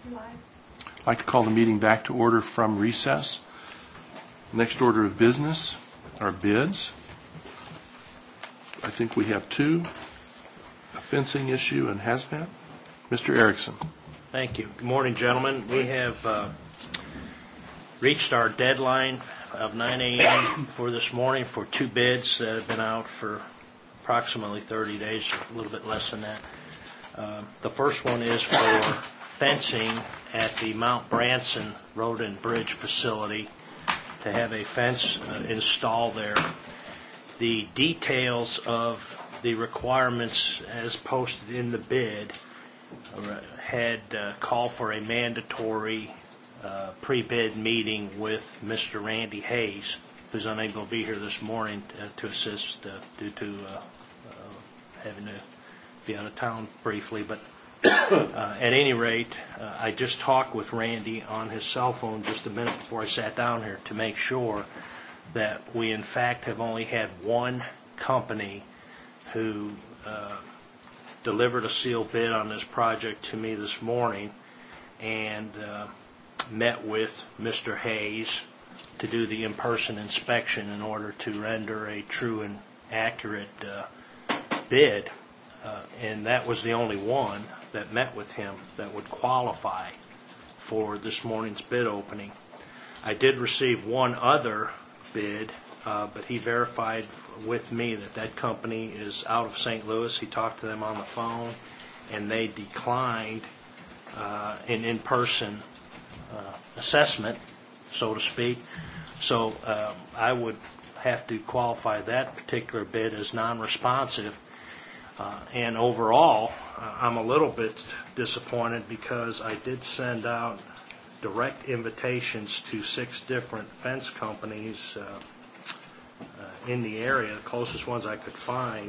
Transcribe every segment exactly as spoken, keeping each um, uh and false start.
I'd like to call the meeting back to order from recess. Next order of business are bids. I think we have two, a fencing issue and hazmat. Mister Erickson. Thank you. Good morning, gentlemen. We have uh, reached our deadline of nine a.m. for this morning for two bids that have been out for approximately thirty days, or a little bit less than that. Uh, the first one is for fencing at the Mount Branson Road and Bridge facility, to have a fence uh, installed there. The details of the requirements as posted in the bid uh, had uh, called for a mandatory uh, pre-bid meeting with Mister Randy Hayes, who's unable to be here this morning to, to assist uh, due to uh, uh, having to be out of town briefly. But uh, at any rate, uh, I just talked with Randy on his cell phone just a minute before I sat down here to make sure that we in fact have only had one company who uh, delivered a sealed bid on this project to me this morning, and uh, met with Mister Hayes to do the in-person inspection in order to render a true and accurate uh, bid. Uh, and that was the only one that met with him that would qualify for this morning's bid opening. I did receive one other bid, uh, but he verified with me that that company is out of Saint Louis. He talked to them on the phone, and they declined uh, an in-person uh, assessment, so to speak. So um, I would have to qualify that particular bid as non-responsive. Uh, and overall, uh, I'm a little bit disappointed because I did send out direct invitations to six different fence companies uh, uh, in the area, the closest ones I could find.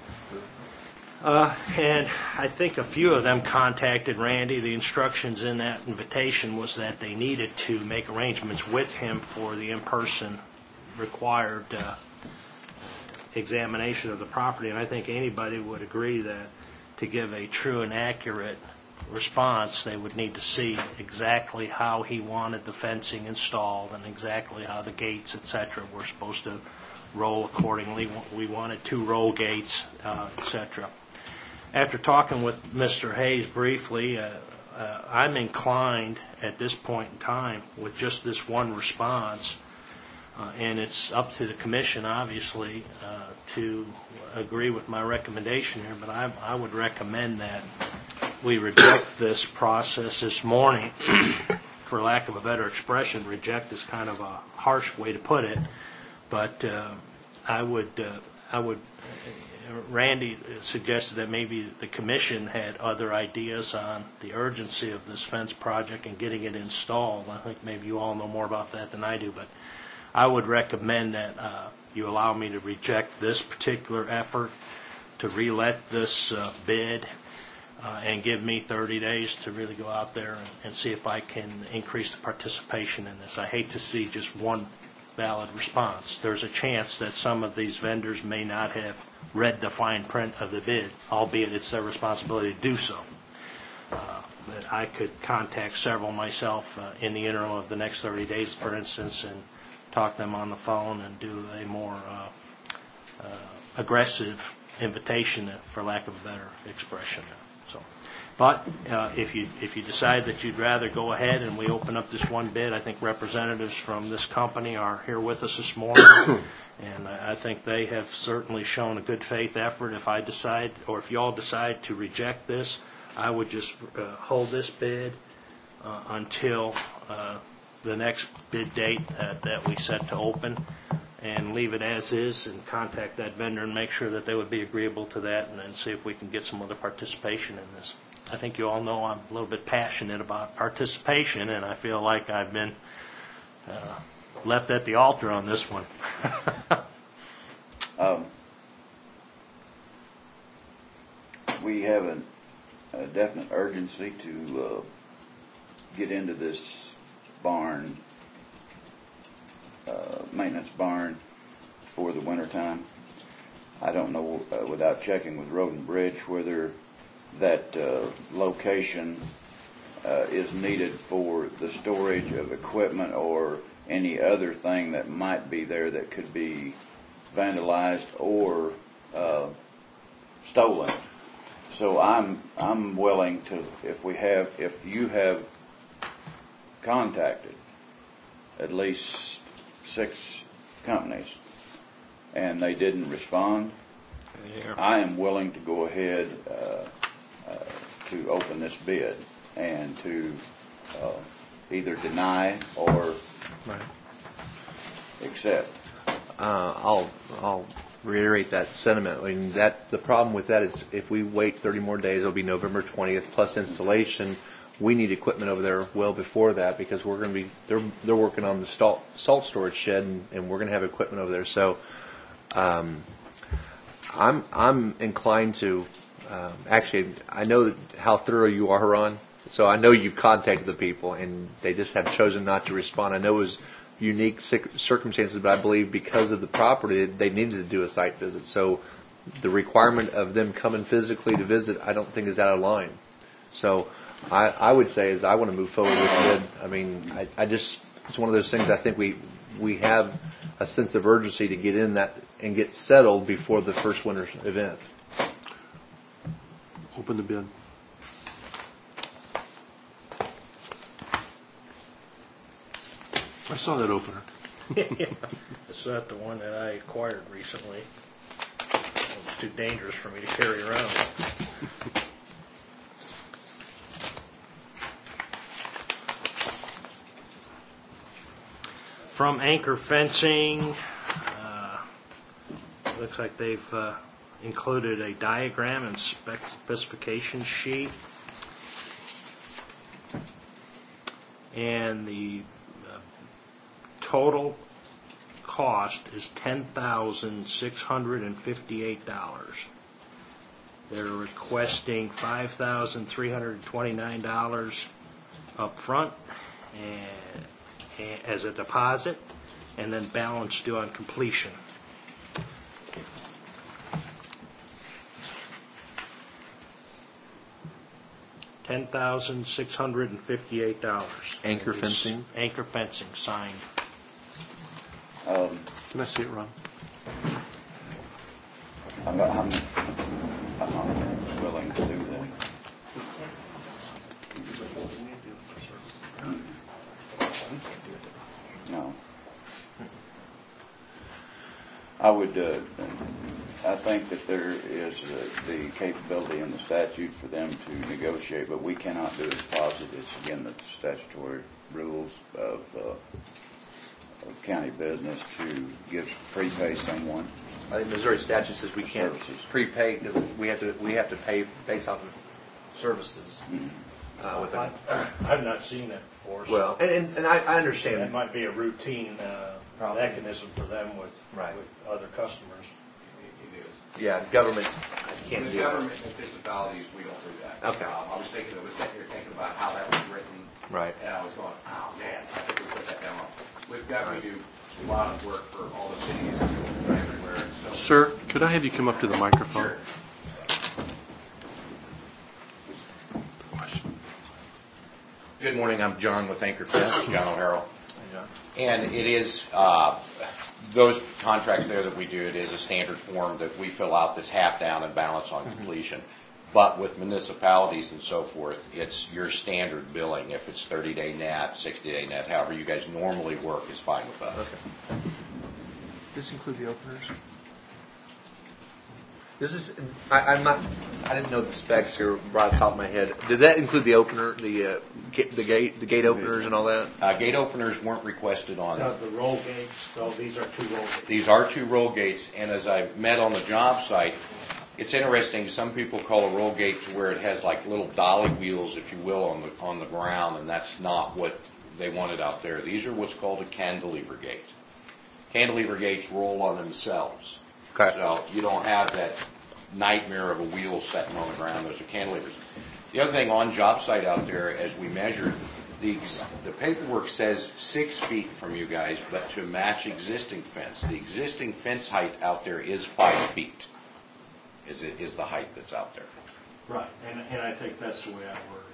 Uh, and I think a few of them contacted Randy. The instructions in that invitation was that they needed to make arrangements with him for the in-person required uh, examination of the property. And I think anybody would agree that to give a true and accurate response, they would need to see exactly how he wanted the fencing installed and exactly how the gates, et cetera, were supposed to roll accordingly. We wanted two roll gates, uh, et cetera. After talking with Mister Hayes briefly, uh, uh, I'm inclined at this point in time with just this one response, uh, and it's up to the commission, obviously, uh, to agree with my recommendation here, but I, I would recommend that we reject this process this morning. For lack of a better expression, reject is kind of a harsh way to put it, but uh, I would, uh, I would. Randy suggested that maybe the commission had other ideas on the urgency of this fence project and getting it installed. I think maybe you all know more about that than I do, but I would recommend that uh, you allow me to reject this particular effort, to relet this uh, bid, uh, and give me thirty days to really go out there and, and see if I can increase the participation in this. I hate to see just one valid response. There's a chance that some of these vendors may not have read the fine print of the bid, albeit it's their responsibility to do so. Uh, but I could contact several myself uh, in the interim of the next thirty days, for instance, and talk to them on the phone and do a more uh, uh, aggressive invitation, for lack of a better expression. So, but uh, if you if you decide that you'd rather go ahead and we open up this one bid, I think representatives from this company are here with us this morning. And I think they have certainly shown a good faith effort. If I decide, or if you all decide to reject this, I would just uh, hold this bid uh, until uh, the next bid date uh, that we set to open, and leave it as is, and contact that vendor and make sure that they would be agreeable to that, and then see if we can get some other participation in this. I think you all know I'm a little bit passionate about participation, and I feel like I've been uh, left at the altar on this one. um, we have a, a definite urgency to uh, get into this barn, uh, maintenance barn, for the winter time. I don't know, uh, without checking with Road and Bridge, whether that uh, location uh, is needed for the storage of equipment or any other thing that might be there that could be vandalized or uh, stolen. So I'm I'm willing to, if we have, if you have contacted at least six companies and they didn't respond, Yeah. I am willing to go ahead uh, uh, to open this bid and to uh, either deny or Right. accept. Uh, I'll I'll reiterate that sentiment. I mean, that the problem with that is if we wait thirty more days, it'll be November twentieth plus installation. We need equipment over there well before that because we're going to be they're they're working on the salt salt storage shed and, and we're going to have equipment over there. So, um, I'm I'm inclined to um, actually I know that how thorough you are, Ron. So I know you've contacted the people and they just have chosen not to respond. I know it was unique circumstances, but I believe because of the property, they needed to do a site visit. So the requirement of them coming physically to visit, I don't think is out of line. So I, I would say is I want to move forward with it. I mean, I, I just, it's one of those things I think we, we have a sense of urgency to get in that and get settled before the first winter event. Open the bid. I saw that opener. It's not the one that I acquired recently. It was too dangerous for me to carry around. From Anchor Fencing, uh, looks like they've uh, included a diagram and spec- specification sheet. And the total cost is ten thousand six hundred fifty-eight dollars. They're requesting five thousand three hundred twenty-nine dollars up front and, and as a deposit, and then balance due on completion. ten thousand six hundred fifty-eight dollars. Anchor Fencing? Anchor Fencing, signed. Um, Can I see it, Ron? I'm, I'm, I'm not willing to do that. No. I would, uh, I think that there is uh, the capability in the statute for them to negotiate, but we cannot do a deposit. It's, again, the statutory rules of, uh, of county business to give, prepay someone. I think Missouri statute says we can't Services. prepay because we have to we have to pay based off of services. Uh, with I- I've not seen that before. so well, and, and, and I, I That understand. might be a routine uh, Probably. mechanism for them with, Right. with other customers. It is. Yeah, government can't The do government municipalities, we don't do that. Okay. Um, I was thinking, I was sitting here thinking about how that was written. Right. And I was going, oh, man, I think we put that down. We've got, we do a lot of work for all the cities and everywhere. So Sir, could I have you come up to the microphone? Sure. Good morning, I'm John with Anchor Fence, John O'Harrell. And it is, uh, those contracts there that we do, it is a standard form that we fill out that's half down and balance on completion. But with municipalities and so forth, it's your standard billing. If it's thirty-day net, sixty-day net, however you guys normally work is fine with us. Okay. Does this include the openers? This is. I, I'm not. I didn't know the specs here right off the top of my head. Did that include the opener, the uh, ga- the gate, the gate openers, and all that? Uh, gate openers weren't requested on Uh, the roll gates, so these are two roll gates. These are two roll gates, and as I met on the job site, it's interesting. Some people call a roll gate to where it has like little dolly wheels, if you will, on the on the ground, and that's not what they wanted out there. These are what's called a cantilever gate. Cantilever gates roll on themselves, Okay. so you don't have that nightmare of a wheel sitting on the ground. Those are cantilevers. The other thing on job site out there, as we measured, the the paperwork says six feet from you guys, but to match existing fence, the existing fence height out there is five feet. Is it is the height that's out there? Right, and, and I think that's the way I worded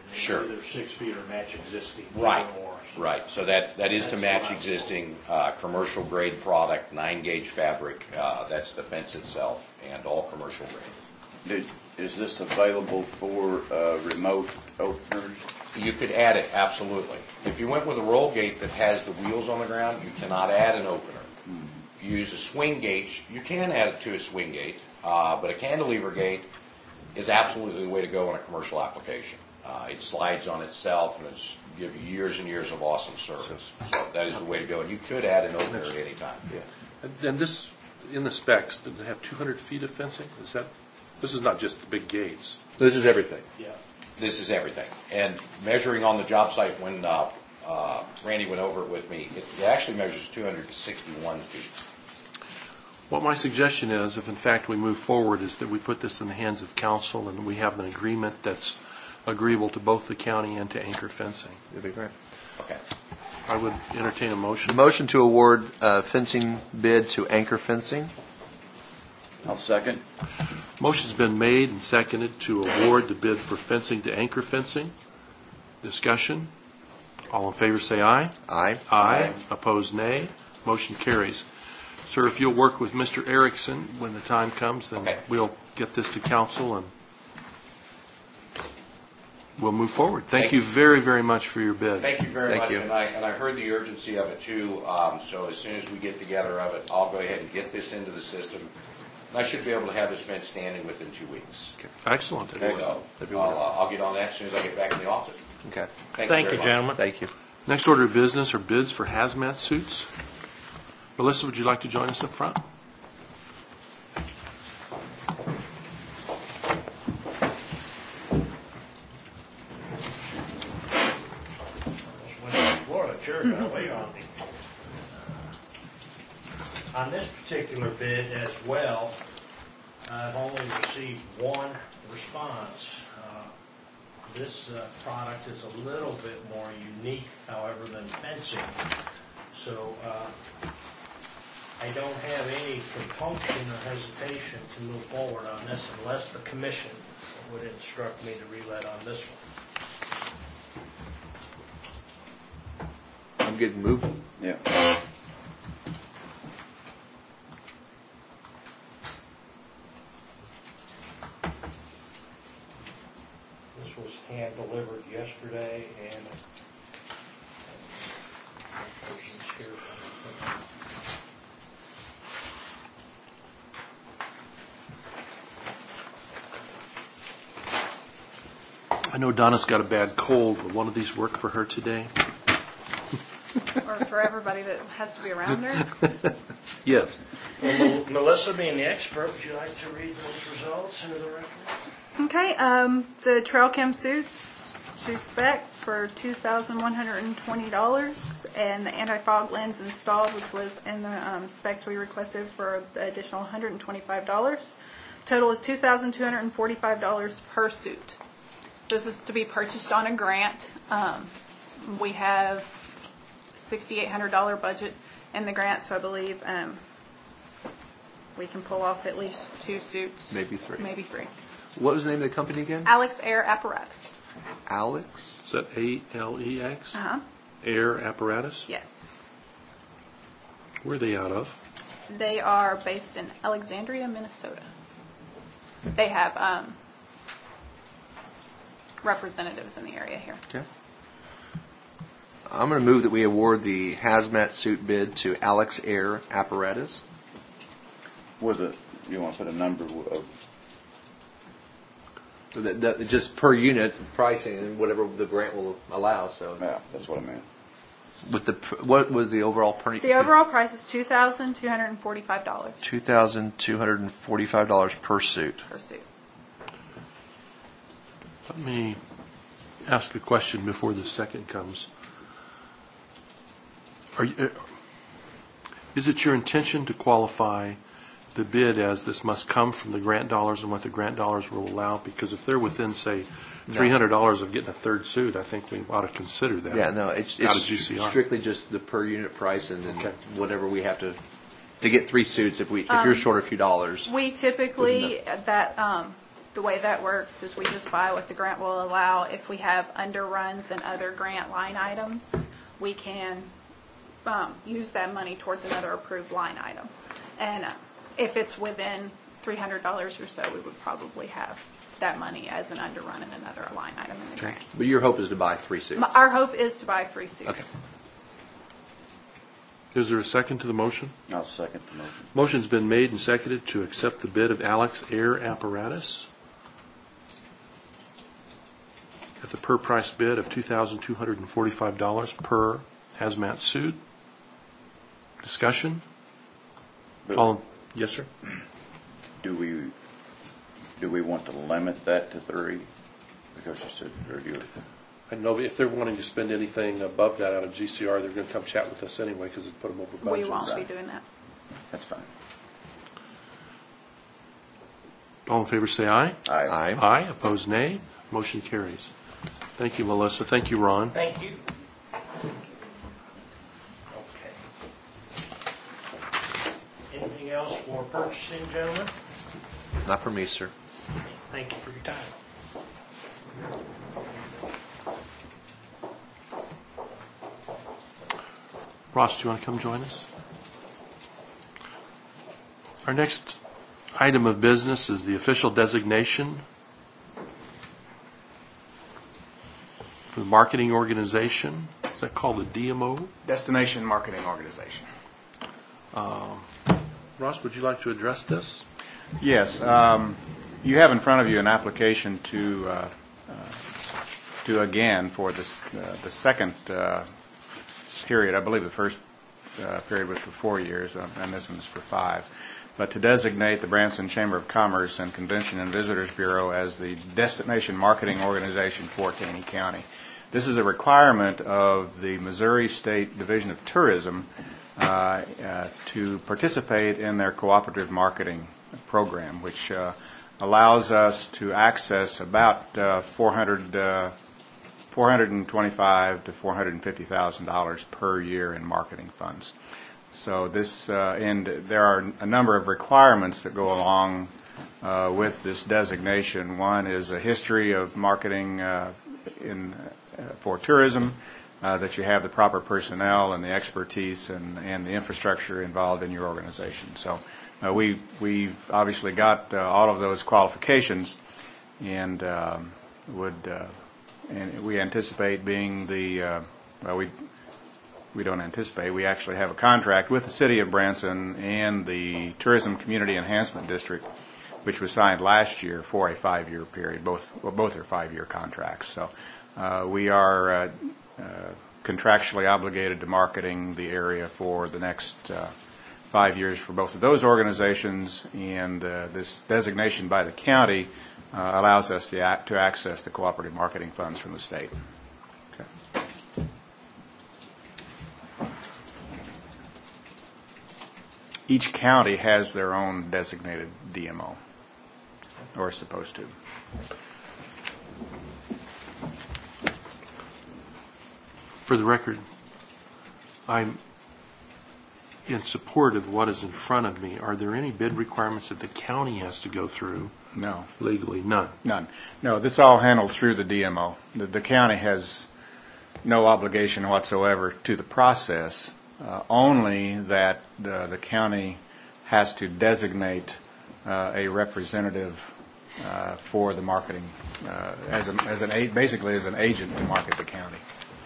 Sure. Either six feet or match existing. Right, or more. So right. So that, that is to That's match what I- existing uh, commercial grade product, nine gauge fabric. Uh, That's the fence itself and all commercial grade. Did- Is this available for uh, remote openers? You could add it, absolutely. If you went with a roll gate that has the wheels on the ground, you cannot add an opener. If you use a swing gate, you can add it to a swing gate, uh, but a cantilever gate is absolutely the way to go in a commercial application. Uh, it slides on itself and it's give you years and years of awesome service. So that is the way to go. And you could add an opener at any time. Yeah. And- And this, in the specs, did they have two hundred feet of fencing? Is that, this is not just the big gates. This is everything. Yeah. This is everything. And measuring on the job site, when uh, uh, Randy went over it with me, it it actually measures two hundred sixty-one feet. What my suggestion is, if in fact we move forward, is that we put this in the hands of council and we have an agreement that's agreeable to both the county and to Anchor Fencing. That'd be great. Okay. I would entertain a motion. Motion to award uh, fencing bid to Anchor Fencing. I'll second. Motion's been made and seconded to award the bid for fencing to Anchor Fencing. Discussion. All in favor say aye. Aye. Aye. Opposed, nay. Motion carries. Sir, if you'll work with Mister Erickson when the time comes, then Okay. we'll get this to council and we'll move forward. Thank Thank you you. very, very much for your bid. Thank you very Thank much. you. And I, and I heard the urgency of it too. Um, so as soon as we get together of it, I'll go ahead and get this into the system. And I should be able to have this fence standing within two weeks. Okay. Excellent. So That'd be I'll, uh, wonderful. I'll get on that as soon as I get back in the office. Okay. Thank, Thank you, you, very much. gentlemen. Thank you. Next order of business are bids for hazmat suits. Melissa, would you like to join us up front? Just went to Florida, sure, got away on me. On this particular bid as well, I've only received one response. Uh, This uh, product is a little bit more unique, however, than fencing. So uh, I don't have any compunction or hesitation to move forward on this unless the commission would instruct me to relet on this one. I'm getting moving. Yeah. This was hand delivered yesterday, and uh, person's here. I know Donna's got a bad cold. Will one of these work for her today? Or for everybody that has to be around her. Yes. Well, Melissa, being the expert, would you like to read those results into the record? Okay, um, the trail cam suits to spec for two thousand one hundred and twenty dollars, and the anti-fog lens installed, which was in the um, specs we requested for the additional one hundred and twenty-five dollars. Total is two thousand two hundred and forty-five dollars per suit. This is to be purchased on a grant. Um, we have sixty-eight hundred dollars budget in the grant, so I believe um, we can pull off at least two suits. Maybe three. Maybe three. What was the name of the company again? Alex Air Apparatus. Alex? Is that A L E X? Uh-huh. Air Apparatus? Yes. Where are they out of? They are based in Alexandria, Minnesota. They have um, representatives in the area here. Okay. I'm going to move that we award the hazmat suit bid to Alex Air Apparatus. With a, you want to put a number of, That, that, just per unit pricing and whatever the grant will allow. So, yeah, that's what I meant. with the what was the overall per? The overall price is two thousand two hundred and forty-five dollars Two thousand two hundred and forty-five dollars per suit. per suit. Let me ask a question before the second comes. Are you, uh, is it your intention to qualify the bid as this must come from the grant dollars and what the grant dollars will allow? Because if they're within, say, three hundred dollars of getting a third suit, I think we ought to consider that. Yeah, no, it's Out of it's G C R. strictly just the per unit price and then Okay. whatever we have to to get three suits. If we if you're short a few dollars, We typically, that um, the way that works is we just buy what the grant will allow. If we have underruns and other grant line items, we can um, use that money towards another approved line item. And uh, if it's within three hundred dollars or so, we would probably have that money as an underrun in another line item in the grant. But your hope is to buy three suits. My- Our hope is to buy three suits. Okay. Is there a second to the motion? I'll second the motion. Motion's been made and seconded to accept the bid of Alex Air Apparatus at the per price bid of two thousand two hundred forty-five dollars per hazmat suit. Discussion? But All, yes, sir? do we, do we want to limit that to three? Because you said, or do you? I know if they're wanting to spend anything above that out of G C R, they're going to come chat with us anyway because it put them over budget. We won't be Right. doing that. That's fine. All in favor say aye. Aye. Aye. Aye. Opposed, nay. Motion carries. Thank you, Melissa. Thank you, Ron. Thank you. Okay. Anything else for purchasing, gentlemen? Not for me, sir. Thank you for your time. Ross, do you want to come join us? Our next item of business is the official designation for the marketing organization. Is that called a D M O? Destination Marketing Organization. Ross, would you like to address this? Yes, um, you have in front of you an application to uh, uh, to again for this uh, the second uh, period. I believe the first uh, period was for four years, uh, and this one is for five. But to designate the Branson Chamber of Commerce and Convention and Visitors Bureau as the destination marketing organization for Taney County. This is a requirement of the Missouri State Division of Tourism uh, uh, to participate in their cooperative marketing program, which uh, allows us to access about uh, four hundred, uh, four hundred twenty-five to four hundred fifty thousand dollars per year in marketing funds. So this, uh, and there are a number of requirements that go along uh, with this designation. One is a history of marketing uh, in uh, for tourism, uh, that you have the proper personnel and the expertise and, and the infrastructure involved in your organization. So uh, we we've obviously got uh, all of those qualifications, and um, would uh, and we anticipate being the uh, well we. We don't anticipate. We actually have a contract with the City of Branson and the Tourism Community Enhancement District, which was signed last year for a five-year period. Both well, both are five-year contracts. So uh, we are uh, uh, contractually obligated to marketing the area for the next uh, five years for both of those organizations. And uh, this designation by the county uh, allows us to, act, to access the cooperative marketing funds from the state. Each county has their own designated D M O, or is supposed to. For the record, I'm in support of what is in front of me. Are there any bid requirements that the county has to go through No, legally? None. none. No, this all handled through the D M O. The, the county has no obligation whatsoever to the process. Uh, only that the, the county has to designate uh, a representative uh, for the marketing, uh, as, a, as an a, basically as an agent to market the county.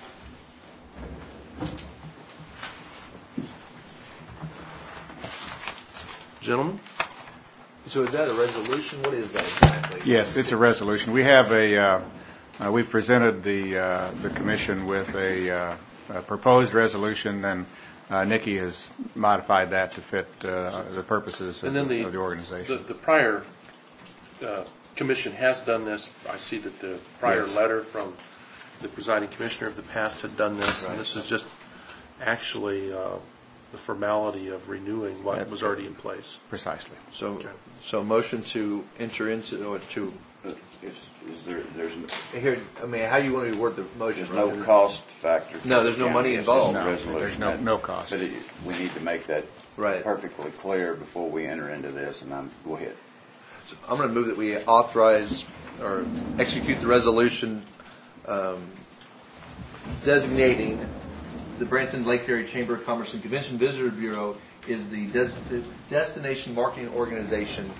Gentlemen? So is that a resolution? What is that exactly? Yes, it's a resolution. We have a, uh, uh, we presented the uh, the commission with a, uh, a proposed resolution, and uh, Nikki has modified that to fit uh, the purposes of, And then the, of the organization. The, the prior uh, commission has done this. I see that the prior Yes. letter from the presiding commissioner of the past had done this, Right. and this is just actually uh, the formality of renewing what That- was already in place. Precisely. So, Okay. so motion to enter into, or to, But is, is there, there's no- here, I mean, how do you want to word the motion? there's no cost factor? for No, there's the no money county. It's just a involved. No, resolution there's no- that- no cost. But it, we need to make that Right. perfectly clear before we enter into this, and I'm, go ahead. I'm going to move that we authorize or execute the resolution um, designating the Branson Lakes Area Chamber of Commerce and Convention Visitor Bureau is the des- the destination marketing organization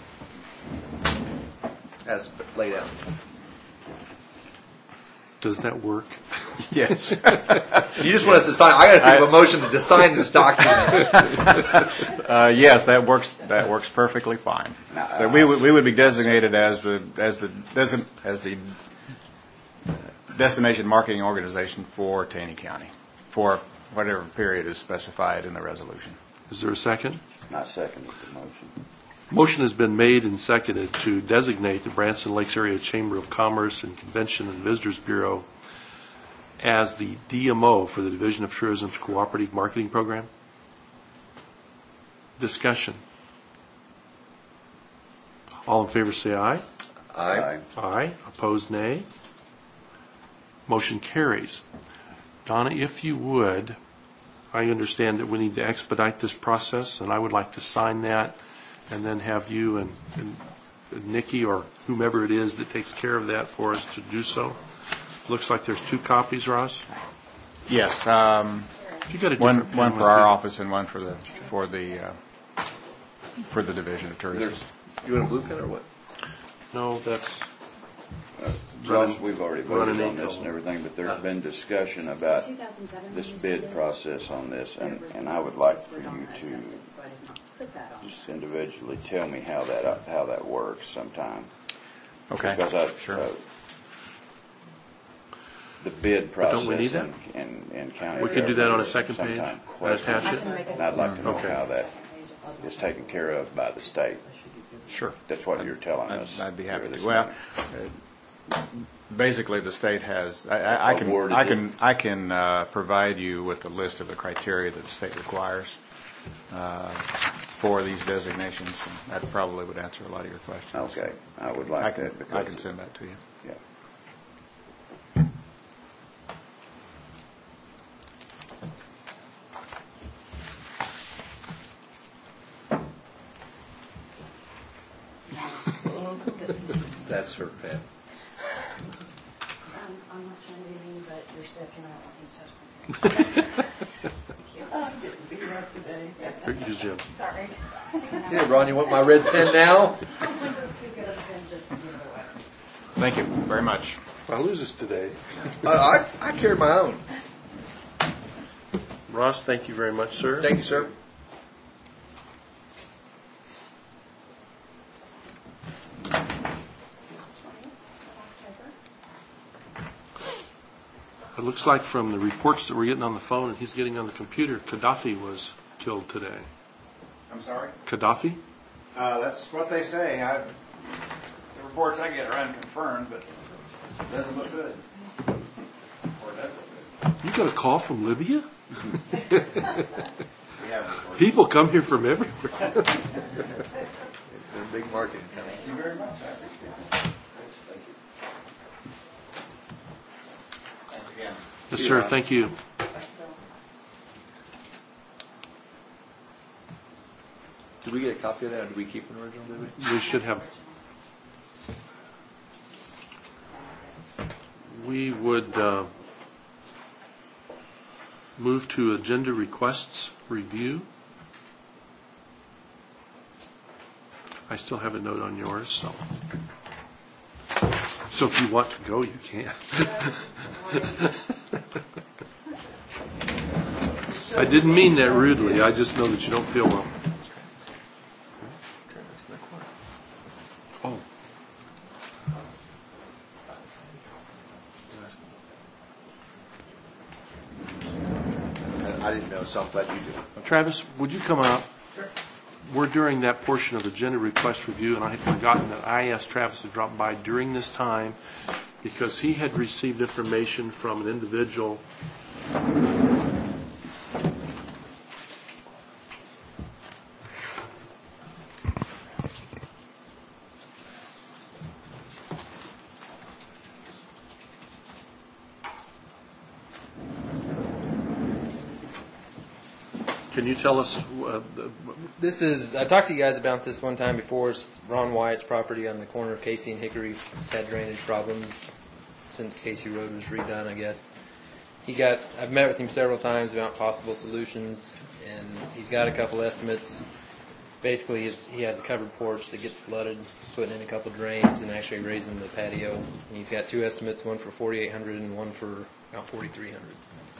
as laid out. Does that work? Yes. You just want us to sign. I got to think of a motion to sign this document. Uh, yes, that works. That works perfectly fine. That we would we would be designated as the as the design, as the destination marketing organization for Taney County for whatever period is specified in the resolution. Is there a second? I second the motion. Motion has been made and seconded to designate the Branson Lakes Area Chamber of Commerce and Convention and Visitors Bureau as the D M O for the Division of Tourism's Cooperative Marketing Program. Discussion. All in favor say aye. Aye. Aye. Opposed, nay. Motion carries. Donna, if you would, I understand that we need to expedite this process, and I would like to sign that and then have you and, and Nikki or whomever it is that takes care of that for us to do so. Looks like there's two copies, Ross. Yes. Um, You got a one different one pen for with our you. office and one for the for the uh, for the Division of Tourism. There's, You want a blue pen or what? No, that's uh, Running- Josh, we've already running voted on ink this on and it. everything, but there's been discussion about this bid process on this, and, and I would like for you to just individually tell me how that, how that works sometime. Okay. Because I, Sure. uh, the bid But don't process we need that? in, in, in county. We can do that on a government is second page sometimes and attach questionable, it? And I'd like to know Okay. how that is taken care of by the state. Sure. That's what you're telling I'd, us. I'd be here happy this to. Well, morning. uh, basically, the state has. I, I, I can. Awarded I it. can. I can uh, provide you with a list of the criteria that the state requires uh, for these designations. And that probably would answer a lot of your questions. Okay, I would like I can. that because. I can send that to you. Yeah. That's her pen. I'm, I'm not trying to be mean, but you're stepping out like you touched I'm getting beat up today. Here, use Jim. Sorry. Yeah, Ron, you want my red pen now? Thank you very much. If I lose this today. Uh, I, I carry my own. Ross, thank you very much, sir. Thank you, sir. It looks like from the reports that we're getting on the phone and he's getting on the computer, Gaddafi was killed today. I'm sorry. Gaddafi? Uh, that's what they say. I, the reports I get are unconfirmed, but it doesn't look good. Or does look good. You got a call from Libya? We have reports. People come here from everywhere. They're a big marketing company. Thank you very much. I appreciate it. Thank you. Thanks again. Yes, sir. Thank you. Did we get a copy of that, or did we keep an original, did we? We should have. We would uh, move to agenda requests review. I still have a note on yours, so. So if you want to go, you can. I didn't mean that rudely. I just know that you don't feel well. Oh. I, I didn't know, so I'm glad you did. Travis, would you come up? We're during that portion of agenda request review, and I had forgotten that I asked Travis to drop by during this time because he had received information from an individual. Can you tell us, uh, the- This is, I talked to you guys about this one time before. It's Ron Wyatt's property on the corner of Casey and Hickory. It's had drainage problems since Casey Road was redone, I guess. He got, I've met with him several times about possible solutions, and he's got a couple estimates. Basically, he's, he has a covered porch that gets flooded. He's putting in a couple drains and actually raising the patio. And he's got two estimates, one for forty-eight hundred and one for about forty-three hundred.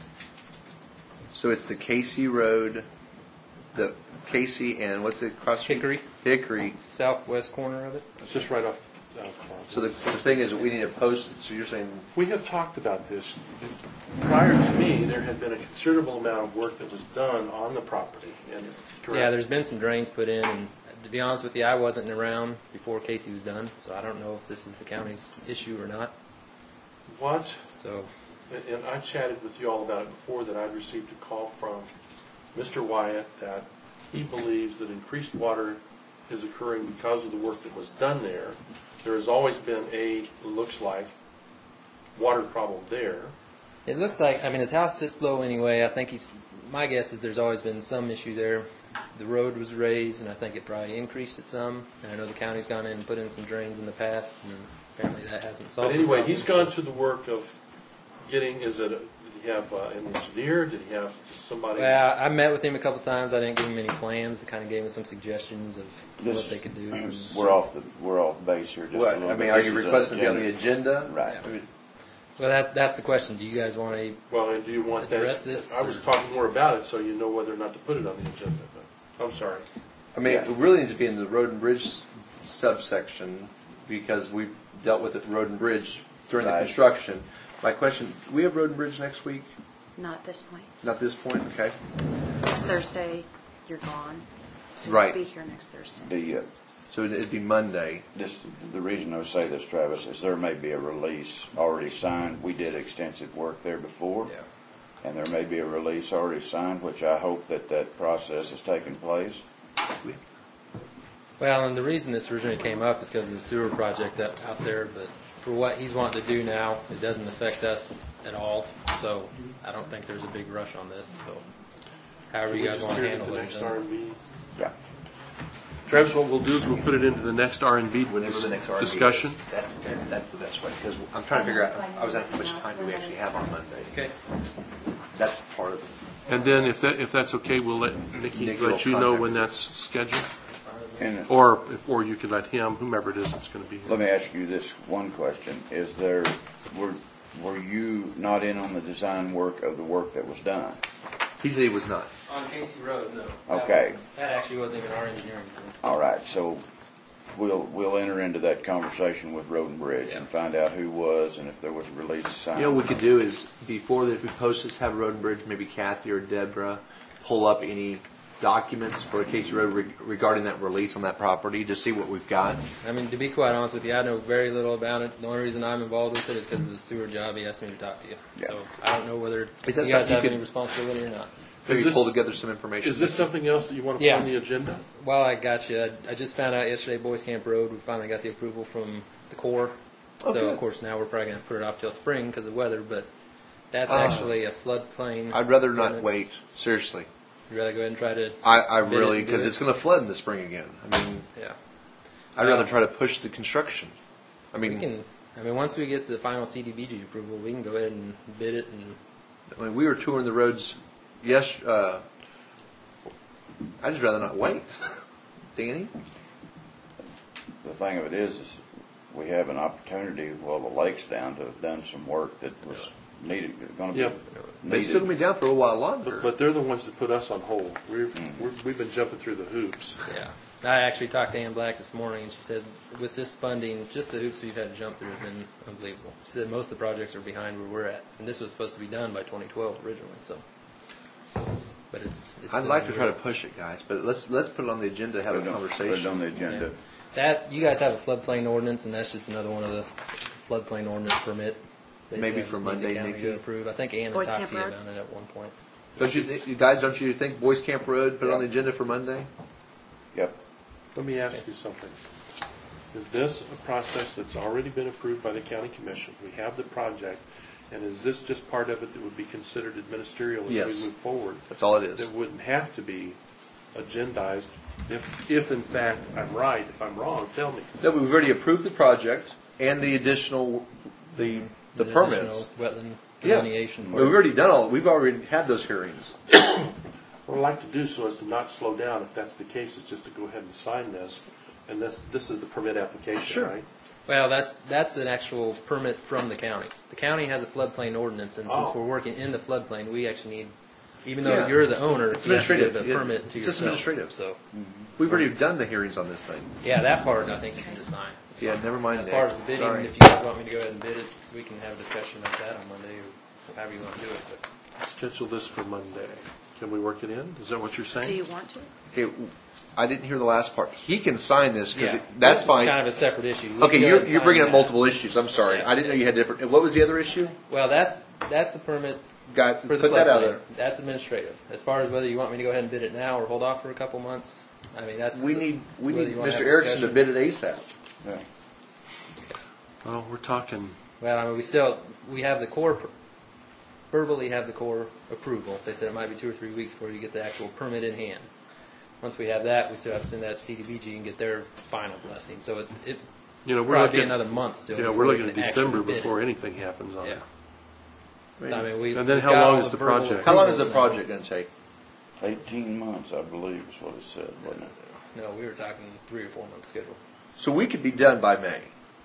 So it's the Casey Road, the Casey and what's it across? the street? Hickory. Hickory. Southwest corner of it. it's just right off. uh, So the, the thing is, that we need to post it. So you're saying We have talked about this. Prior to me, there had been a considerable amount of work that was done on the property. And Yeah, there's been some drains put in, and to be honest with you, I wasn't around before Casey was done, so I don't know if this is the county's issue or not. What? So, And- And I chatted with you all about it before, that I'd received a call from Mister Wyatt that he believes that increased water is occurring because of the work that was done there. There has always been a, looks like, water problem there. it looks like, I mean, his house sits low anyway. I think he's, my guess is there's always been some issue there. The road was raised, and I think it probably increased it some. And I know the county's gone in and put in some drains in the past, and apparently that hasn't solved But the anyway, problem. he's gone to the work of getting, is it, a- did he have uh, an engineer? Did he have just somebody? Well, I met with him a couple times. I didn't give him any plans. I kind of gave him some suggestions of This- what they could do. And We're off the, we're off base here just a what? little I bit. mean, are This you is the requesting to be on the agenda. agenda? Right. I mean, Well, that that's the question. Do you guys want to? Well, and do you want that? Address this, I was or- talking more about it, so you know whether or not to put it on the agenda. But I'm sorry. I mean, Yeah. it really needs to be in the road and bridge s- subsection because we dealt with it road and bridge during the Right. construction. My question: do we have road and bridge next week? Not at this point. Not this point. Okay. Next Thursday, you're gone. So Right. you'll be here next Thursday. The, uh, So it'd be Monday. this, the reason I say this, Travis, is there may be a release already signed. We did extensive work there before. And there may be a release already signed, which I hope that that process has taken place. Well, and the reason this originally came up is because of the sewer project up out there. But for what he's wanting to do now, it doesn't affect us at all. So I don't think there's a big rush on this. So however Can you we guys just want to carry it handle to it. the next then- R and B? Yeah. Travis, what we'll do is we'll put it into the next R and B Whenever the next R and B discussion. is. That, that- that's the best way because I'm trying to figure out. I was asking how much time do we actually have on Monday? Okay. That's part of it. And then if that, if that's okay, we'll let Nikki Nikki let will you know contact when you. that's scheduled. And Or, if- or you could let him, whomever it is that's going to be here. let me ask you this one question. Is there, were, were you not in on the design work of the work that was done? He said he was not. On Casey Road, no. Okay. That actually wasn't even our engineering firm. All right, so we'll, we'll enter into that conversation with Road and Bridge and find out who was and if there was a release signed. You know what we could do is before that, if we post this, have Road and Bridge, maybe Kathy or Deborah, pull up any documents for Casey Road re- regarding that release on that property to see what we've got. I mean, to be quite honest with you, I know very little about it. The only reason I'm involved with it is because of the sewer job. He asked me to talk to you. Yeah. So I don't know whether Is you that guys something you have could- any responsibility or not. Maybe Is this- pull together some information. Is this something else that you want to put Yeah. on the agenda? Well, I got you. I, I just found out yesterday, Boys Camp Road, we finally got the approval from the Corps. Oh, so, good. of course, now we're probably going to put it off till spring because of weather, but that's Ah. actually a floodplain. I'd rather not ordinance. wait. Seriously, You'd rather go ahead and try to, I, I Bid it really and do because it? it's going to flood in the spring again. I mean, yeah. I'd rather Uh, try to push the construction. I mean, We can, I mean, once we get the final C D B G approval, we can go ahead and bid it and I mean, we were touring the roads. Yes, uh, I'd just rather not wait. Danny, The thing of it is, is we have an opportunity while the lake's down to have done some work that was needed, going to be Yeah. they still gonna be down for a while longer. But, but they're the ones that put us on hold. We've, Mm-hmm. we're, we've been jumping through the hoops. yeah. I actually talked to Ann Black this morning, and she said with this funding, just the hoops we've had to jump through have been unbelievable. She said most of the projects are behind where we're at, and this was supposed to be done by twenty twelve originally. So, but it's. it's I'd been like to a try to year. push it, guys, but let's let's put it on the agenda, have put a it on- Put it conversation. on the agenda. That you guys have a floodplain ordinance, and that's just another one of the it's a floodplain ordinance permit. Basically, Maybe I for just need the Monday, county Nikki? to approve. I think Ann had Boys talked Camp to you Road? about it at one point. Don't you, think, you guys? Don't you think Boys Camp Road put it on the agenda for Monday? Yep. Let me ask you something. Is this a process that's already been approved by the county commission? We have the project. And is this just part of it that would be considered administerial as Yes. we move forward? That's all it is. That wouldn't have to be agendized? If, if in fact I'm right, if I'm wrong, tell me. No, we've already approved the project and the additional, the, the The permits. additional Wetland Yeah. delineation. We've already done all, we've already had those hearings. What I'd like to do so as to not slow down, if that's the case, is just to go ahead and sign this. And this, this is the permit application, Sure. right? Well, that's that's an actual permit from the county. The county has a floodplain ordinance, and since Oh. we're working in the floodplain, we actually need, even though Yeah. you're the owner, It's you have to give administrative. a Yeah. permit to It's just yourself. administrative. So, We've already done the hearings on this thing. yeah, that part I think you can just sign. It's Yeah, fine. never mind As that. far as the bidding, Sorry. if you guys want me to go ahead and bid it, we can have a discussion about that on Monday or however you want to do it. But Schedule this for Monday. Can we work it in? Is that what you're saying? Do you want to? Okay, I didn't hear the last part. He can sign this because yeah, that's this fine. is kind of a separate issue. We Okay, can go you're, ahead and you're sign bringing up that. multiple issues. I'm sorry. Yeah. I didn't know you had different. and What was the other issue? Well, that that's the permit Got for the put that out floodplain. there. That's administrative. As far as whether you want me to go ahead and bid it now or hold off for a couple months, I mean that's We need we whether need you wanna Mister have a Erickson to discussion. bid it ASAP. Yeah. Well, we're talking, Well, I mean, we still we have the core verbally have the core approval. They said it might be two or three weeks before you get the actual permit in hand. Once we have that, we still have to send that to C D B G and get their final blessing. So it, it you know, we're probably be looking, another month still. yeah, before we're we looking at can actually December bid it. before anything happens on Yeah. it. I mean, we. And then we've how got long all is the verbal project? How long is the approvals project going to take? Eighteen months, I believe, is what it said, wasn't it? now. No, we were talking three or four month schedule. So we could be done by May.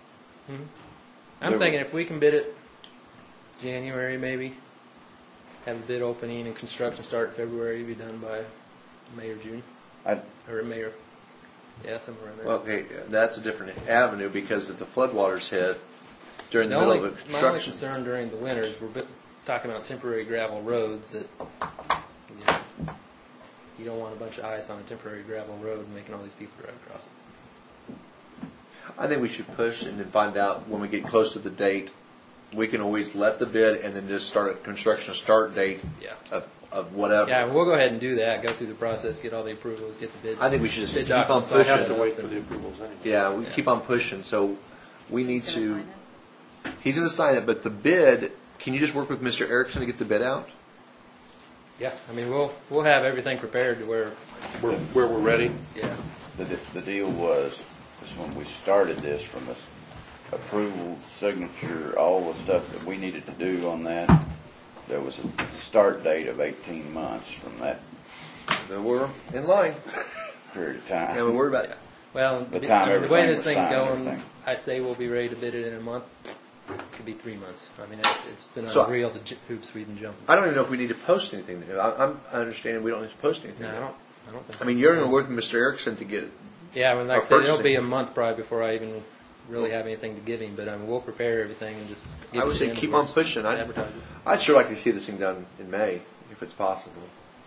I'm There thinking we- if we can bid it January, maybe have a bid opening and construction start in February, be done by May or June, I, or May or yeah, somewhere in there. Well, okay, that's a different avenue because if the floodwaters hit during the, The middle only, of a my only construction, concern during the winters, we're bit- talking about temporary gravel roads that you, know, you don't want a bunch of ice on a temporary gravel road and making all these people drive across it. I think we should push and then find out when we get close to the date. We can always let the bid and then just start a construction start date Yeah. of, of whatever. Yeah, we'll go ahead and do that. Go through the process, get all the approvals, get the bid. I think we should just bid keep on documents all We pushing. have set to wait up for and- the approvals anyway. Yeah, we Yeah. keep on pushing. So we need Who's to. gonna sign it? He's going to sign it, but the bid. Can you just work with Mister Erickson to get the bid out? Yeah, I mean we'll we'll have everything prepared to where Where, where we're ready. yeah. the, the deal was, is when we started this, from this approval, signature, all the stuff that we needed to do on that, there was a start date of eighteen months from that Then we're in line. period of time. And we worry about it. Well, The the, time I mean, the way everything this was thing's signed and going, everything. I say we'll be ready to bid it in a month. It could be three months. I mean, it, it's been So- unreal the j- hoops we've been jumping. I don't even know if we need to post anything. I, I'm understanding we don't need to post anything. No, I yet. don't. I don't think. I mean, you're going to work with Mister Erickson to get. yeah, I mean, like I our said, it'll purchasing. be a month probably before I even really have anything to give him. But I mean, we'll prepare everything and just. Give I it would to say him keep and on just pushing. I, advertise it. I'd sure like to see this thing done in May, if it's possible,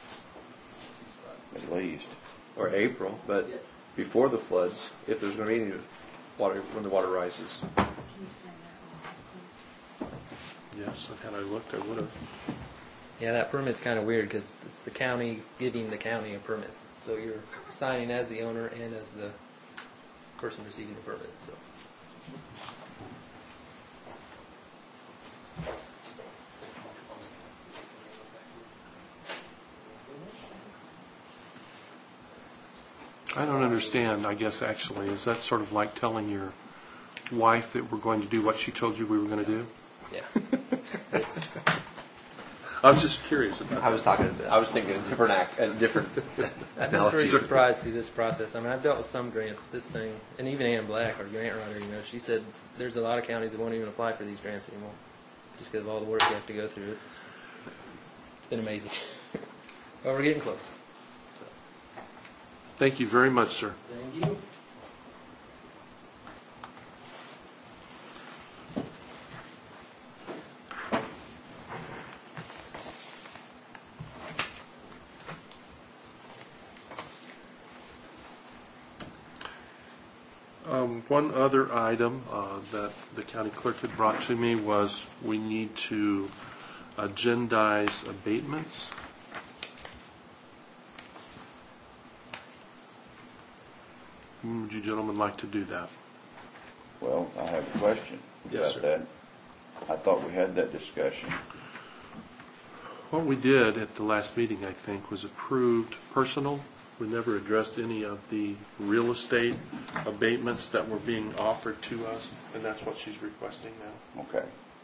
At least. or April, but before the floods, if there's going to be any water when the water rises. Can you sign that also, please? Yes, had I looked, I would have. Yeah, that permit's kind of weird because it's the county giving the county a permit. So you're signing as the owner and as the person receiving the permit. So. I don't understand, I guess, actually. Is that sort of like telling your wife that we're going to do what she told you we were going to do? Yeah. It's, I was just curious about I was talking. I was thinking a different act, a different I've been analogy. pretty surprised through this process. I mean, I've dealt with some grants, but this thing, and even Ann Black, our grant writer, you know, she said there's a lot of counties that won't even apply for these grants anymore, just because of all the work you have to go through. It's been amazing. But we're getting close. So, Thank you very much, sir. thank you. Um, One other item uh, that the county clerk had brought to me was we need to agendize abatements. When would you gentlemen like to do that? Well, I have a question Yes, about sir. I thought we had that discussion. What we did at the last meeting, I think, was approved personal. We never addressed any of the real estate abatements that were being offered to us, and that's what she's requesting now. Okay.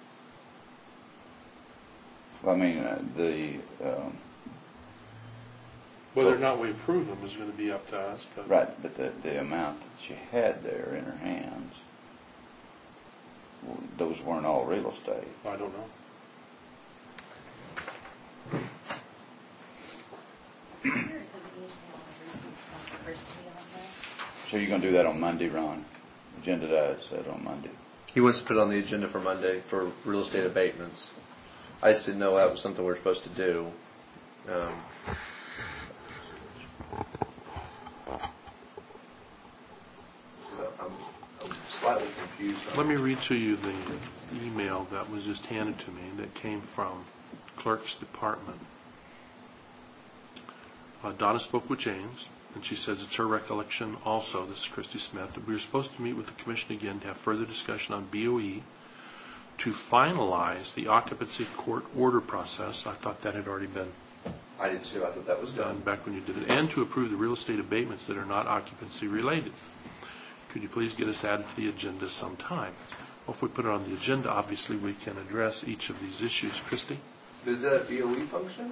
Well, I mean, uh, the, um, Whether or not we approve them is going to be up to us. But right, but the, the amount that she had there in her hands, well, those weren't all real estate. I don't know. Here's an email I received from Christie on this. So you're going to do that on Monday, Ron? Agendize that on Monday. He wants to put it on the agenda for Monday for real estate abatements. I just didn't know that was something we were supposed to do. Um, I'm, I'm slightly confused. on- Let me read to you the email that was just handed to me that came from clerk's department. Uh, Donna spoke with James, and she says it's her recollection also, this is Christy Smith, that we were supposed to meet with the commission again to have further discussion on B O E to finalize the occupancy court order process. I thought that had already been I did too. I thought that was done done. back when you did it, and to approve the real estate abatements that are not occupancy related. Could you please get us added to the agenda sometime? Well, if we put it on the agenda, obviously we can address each of these issues. Christy? Is that a B O E function?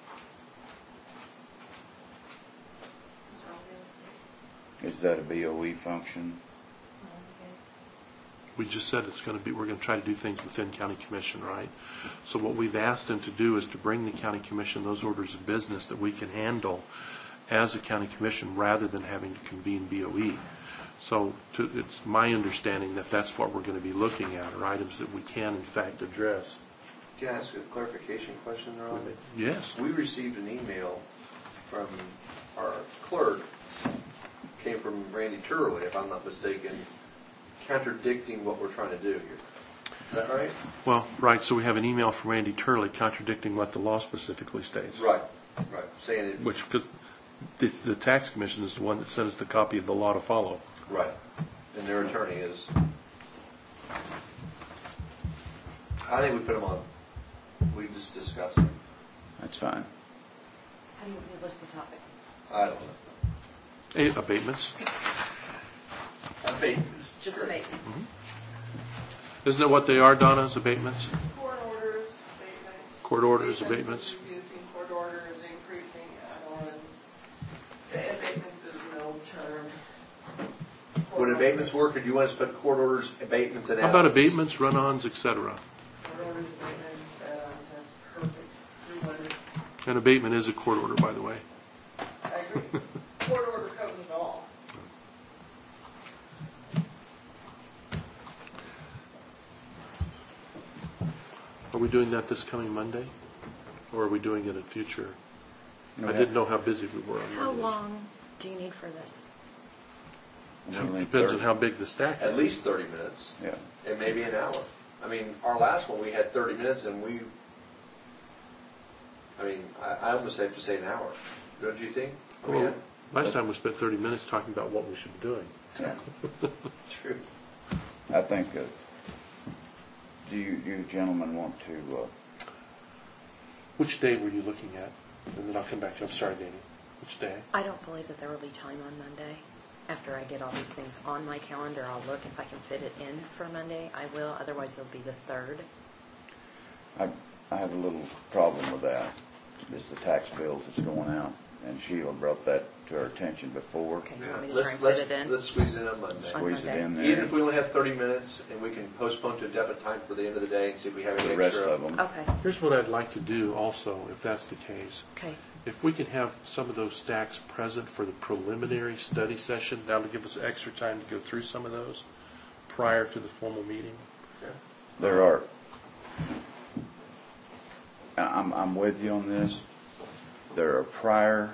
It's all real estate. Is that a B O E function? Well, you guys- We just said it's going to be, we're going to try to do things within county commission, right? So what we've asked them to do is to bring the county commission those orders of business that we can handle as a county commission rather than having to convene B O E. So to, it's my understanding that that's what we're going to be looking at, are items that we can in fact address. Can I ask a clarification question, Ron? Yes. We received an email from our clerk, came from Randy Turley, if I'm not mistaken, contradicting what we're trying to do here. Is that right? Well, right, so we have an email from Randy Turley contradicting what the law specifically states. Right, right. Saying it, Which, because the, the tax commission is the one that sent us the copy of the law to follow. right. And their attorney is, I think we put them on, we just discussed it. That's fine. How do you want me to list the topic? I don't know. Eh, Abatements. Abatements. Just abatements. Isn't it what they are, Donna, is abatements? Court orders, abatements. Court orders, Defense is abatements. Reducing, court orders, increasing, add-on. The abatements is an old term. Court Would orders- abatements work, or do you want us to put court orders, abatements, and How about add-ons? abatements, run-ons, et cetera? Court orders, abatements, add-ons, that's perfect. Everybody, An abatement is a court order, by the way. I agree. Court order covers it all. Are we doing that this coming Monday? Or are we doing it in future? No, I we didn't have- know how busy we were on How Mondays. long do you need for this? Only Depends on thirty. how big the stack At is. least thirty minutes, Yeah. and maybe an hour. I mean, our last one, we had thirty minutes, and we, I mean, I, I almost have to say an hour. Don't you think? I mean, Well, last time we spent thirty minutes talking about what we should be doing. Yeah. true. I think, uh, do you, you gentlemen want to, uh, Which day were you looking at? And then I'll come back to you. I'm sorry, Danny. Which day? I don't believe that there will be time on Monday. After I get all these things on my calendar, I'll look if I can fit it in for Monday. I will, otherwise it'll be the third. I, I have a little problem with that. It's the tax bills that's going out, and Sheila brought that to our attention before. Okay, you Yeah, want me to let's, try and let's, fit it in? let's squeeze it in on Monday. On Squeeze it Monday. in Even there, if we only have thirty minutes, and we can postpone to a definite time for the end of the day and see if we have any the rest extra. of them. Okay, Here's what I'd like to do also, if that's the case. okay. If we can have some of those stacks present for the preliminary study session, that'll give us extra time to go through some of those prior to the formal meeting. Yeah. There are, I- I'm, I'm with you on this. There are prior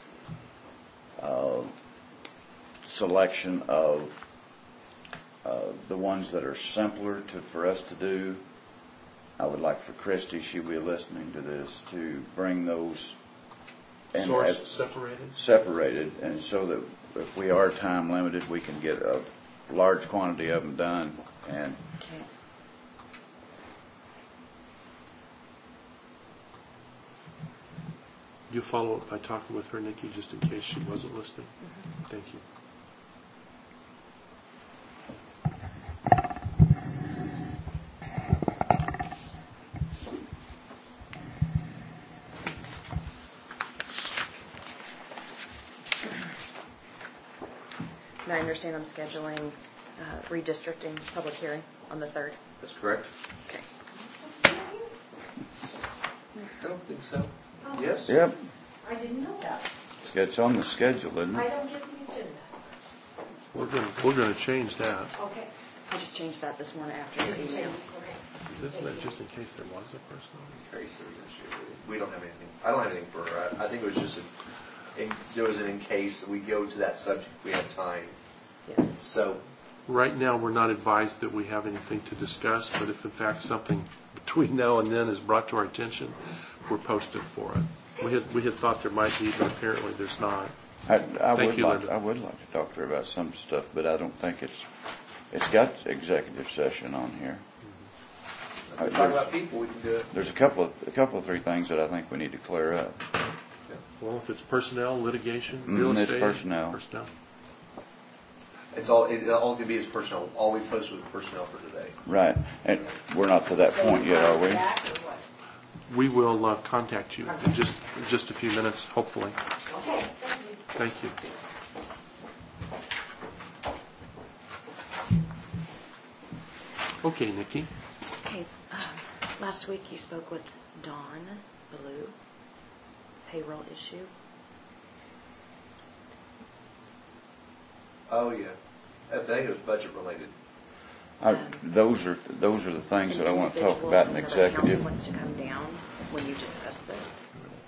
uh, selection of uh, the ones that are simpler to, for us to do. I would like for Christie, she'll be listening to this, to bring those and Source as- separated? separated, and so that if we are time limited, we can get a large quantity of them done. And Okay. You follow up by talking with her, Nikki, just in case she wasn't listening? Thank you. And I understand I'm scheduling uh, redistricting public hearing on the third. That's correct. Okay. I don't think so. Yes? Yep, I didn't know that. it's on the schedule, isn't I it? don't get the agenda. We're going to, we're going to change that. Okay. I just changed that this morning after your email. Isn't that just in case there was a personal? In case there was an issue. We don't have anything. I don't have anything for her. I I think it was just, a, in, there was an in case we go to that subject, we have time. Yes. So, Right now, we're not advised that we have anything to discuss, but if in fact something between now and then is brought to our attention, we're posted for it. We had, we had thought there might be, but apparently there's not. I, I Thank would you, like, Linda. I would like to talk to her about some stuff, but I don't think it's, it's got executive session on here. if we're talking about people, we can do it. There's a couple of, a couple of three things that I think we need to clear up. Well, if it's personnel, litigation, Mm, real it's estate. personnel. Personnel. It's all, it, all can be is personnel. All we post was personnel for today. Right, and we're not to that point yet, are we? Back or what? We will uh, contact you in just, in just a few minutes, hopefully. Okay, thank you. Thank you. Okay, Nikki. Okay. Um, last week you spoke with Dawn Blue, payroll issue. Oh, yeah. I think it was budget related. I, those are, those are the things that I want to talk An about in individual from the council executive. wants to come down when you discuss this.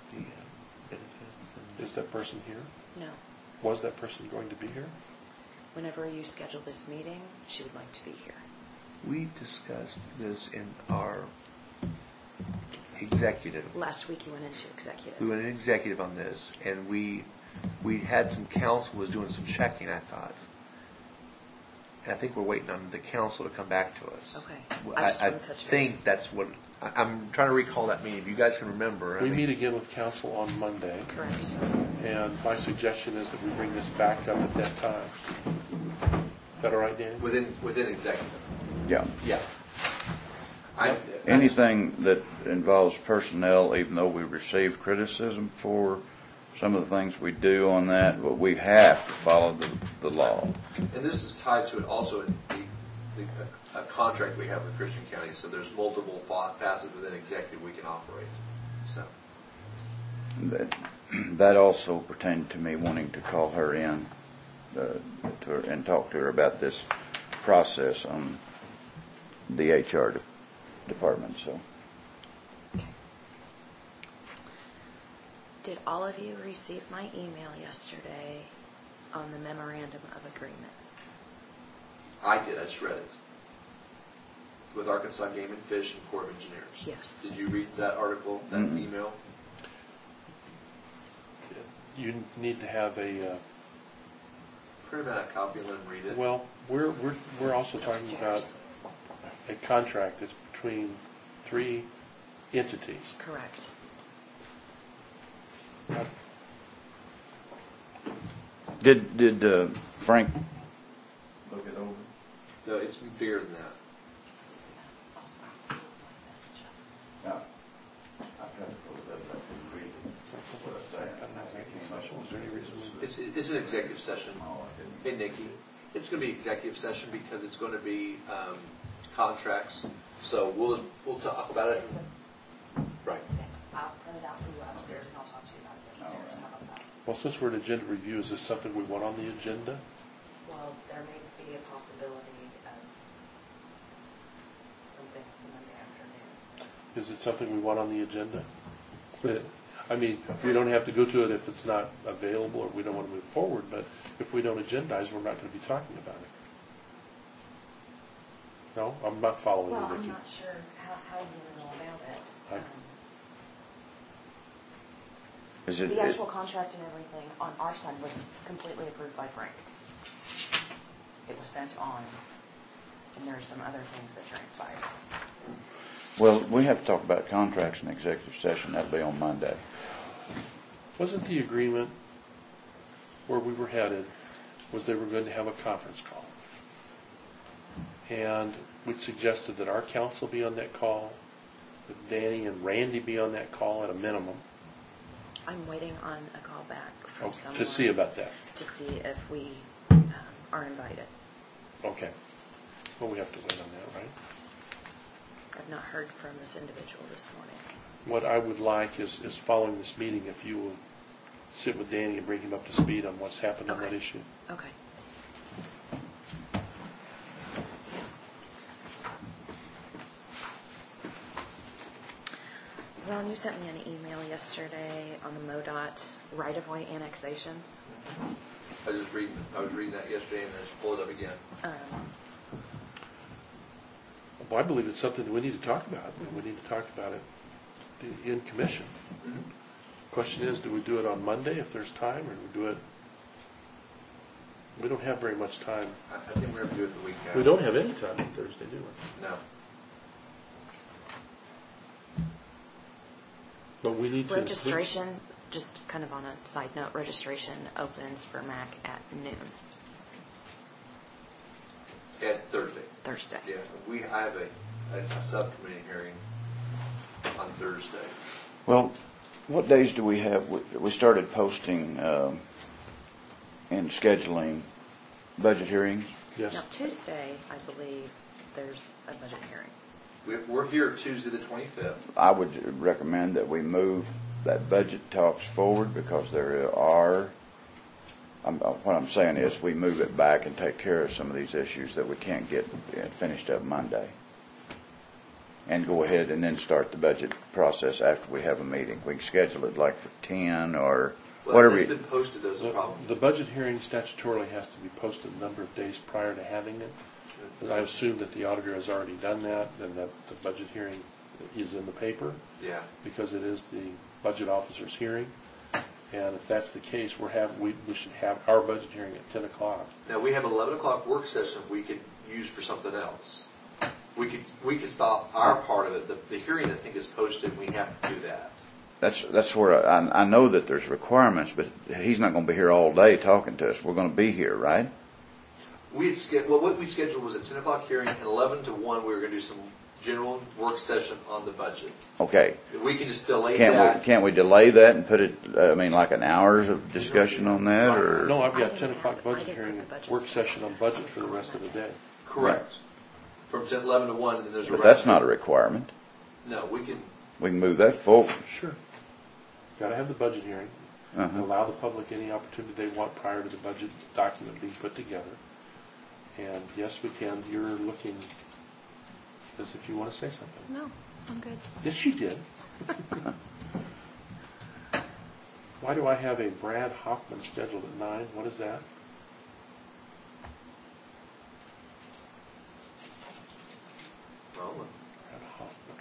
Is that person here? No. Was that person going to be here? Whenever you schedule this meeting, she would like to be here. We discussed this in our executive. Last week you went into executive. We went in executive on this, and we we had some council was doing some checking, I thought. And I think we're waiting on the council to come back to us. Okay. Well, I I, just I wanted to touch think base. that's what I, I'm trying to recall that meeting. If you guys can remember, I We mean, meet again with council on Monday, Correct. and my suggestion is that we bring this back up at that time. Is that all right, Dan? within within executive. Yeah. Yeah. I, Anything that involves personnel, even though we receive criticism for some of the things we do on that, but we have to follow the, the law. And this is tied to it also in the, the, a contract we have with Christian County. So there's multiple fa- facets within executive we can operate. So That, that also pertained to me wanting to call her in uh, to her, and talk to her about this process on the H R de- department. So Did all of you receive my email yesterday on the memorandum of agreement? I did. I just read it with Arkansas Game and Fish and Corps of Engineers. Yes. Did you read that article, that Mm-mm. email? You need to have a, uh, Print out a copy and let them read it. well, we're, we're, we're also It's talking about upstairs. a contract that's between three entities. Correct. did did uh, Frank look it over? No, it's bigger than that. No. I tried to pull it up, but I couldn't read it. Is there any reason we- It's, it's an executive session. Hey, Nikki, it's going to be executive session because it's going to be um, contracts. So we'll we'll talk about it. Right. I'll print it out for you upstairs and I'll talk to you about it upstairs. How about that? Well, since we're at agenda review, is this something we want on the agenda? Well, there may be a possibility of something Monday afternoon. Is it something we want on the agenda? I mean, we don't have to go to it if it's not available or we don't want to move forward, but if we don't agendize, we're not going to be talking about it. No, I'm not following Well, you, I'm Vicki. not sure how, how you know about it. I- Um, Is it, The it actual contract and everything on our side was completely approved by Frank. It was sent on, and there are some other things that transpired. well, we have to talk about contracts in executive session. That'll be on Monday. Wasn't the agreement where we were headed was they were going to have a conference call? And we suggested that our council be on that call, that Danny and Randy be on that call at a minimum. I'm waiting on a call back from Oh, someone. to see about that. To see if we um, are invited. Okay. Well, we have to wait on that, right? I've not heard from this individual this morning. What I would like is, is following this meeting, if you will sit with Danny and bring him up to speed on what's happened on that Okay. issue. Okay. Ron, you sent me an email yesterday on the MoDOT right-of-way annexations. I was just reading, I was reading that yesterday and I just pulled it up again. Um, Well, I believe it's something that we need to talk about. We need to talk about it in commission. Question is, do we do it on Monday if there's time, or do we do it? We don't have very much time. I, I think we're going to do it the week after. We don't have any time on Thursday, do we? No. But we need to. registration, just kind of on a side note, registration opens for M A C at noon At Thursday. Thursday. Yeah, we, I have a, a, a subcommittee hearing on Thursday. Well, what days do we have? We- We started posting um, and scheduling budget hearings. Yes. Now, Tuesday, I believe, there's a budget hearing. We, we're here Tuesday the twenty-fifth. I would recommend that we move that budget talks forward because there are, I'm, what I'm saying is we move it back and take care of some of these issues that we can't get uh, finished up Monday. And go ahead and then start the budget process after we have a meeting. We can schedule it like for ten or Well, whatever. it's you- been posted, there's a The, problem. the budget hearing statutorily has to be posted a number of days prior to having it. But I assume that the auditor has already done that, and that the budget hearing is in the paper, Yeah. because it is the budget officer's hearing. And if that's the case, we're have, we, we should have our budget hearing at ten o'clock. Now, we have an eleven o'clock work session we could use for something else. We could, we could stop our part of it. The, the hearing, I think, is posted, we have to do that. That's, that's where I, I know that there's requirements, but he's not going to be here all day talking to us. We're going to be here, right? We had, sch- well, what we scheduled was a ten o'clock hearing, and eleven to one, we were going to do some general work session on the budget. Okay. We can just delay Can't that. we, can't we delay that and put it, uh, I mean, like an hours of discussion on that, or? No, I've I got didn't ten have- o'clock I budget didn't hearing, put the budget work stuff. session on budget for the rest of the day. Correct. From ten, eleven to one, and then there's a. But rest- that's not a requirement. No, we can, We can move that forward. Sure. Got to have the budget hearing. Uh-huh. Allow the public any opportunity they want prior to the budget document being put together. And yes, we can. You're looking as if you want to say something. No, I'm good. Yes, you did. Why do I have a Brad Hoffman scheduled at nine? What is that? well, Brad Hoffman.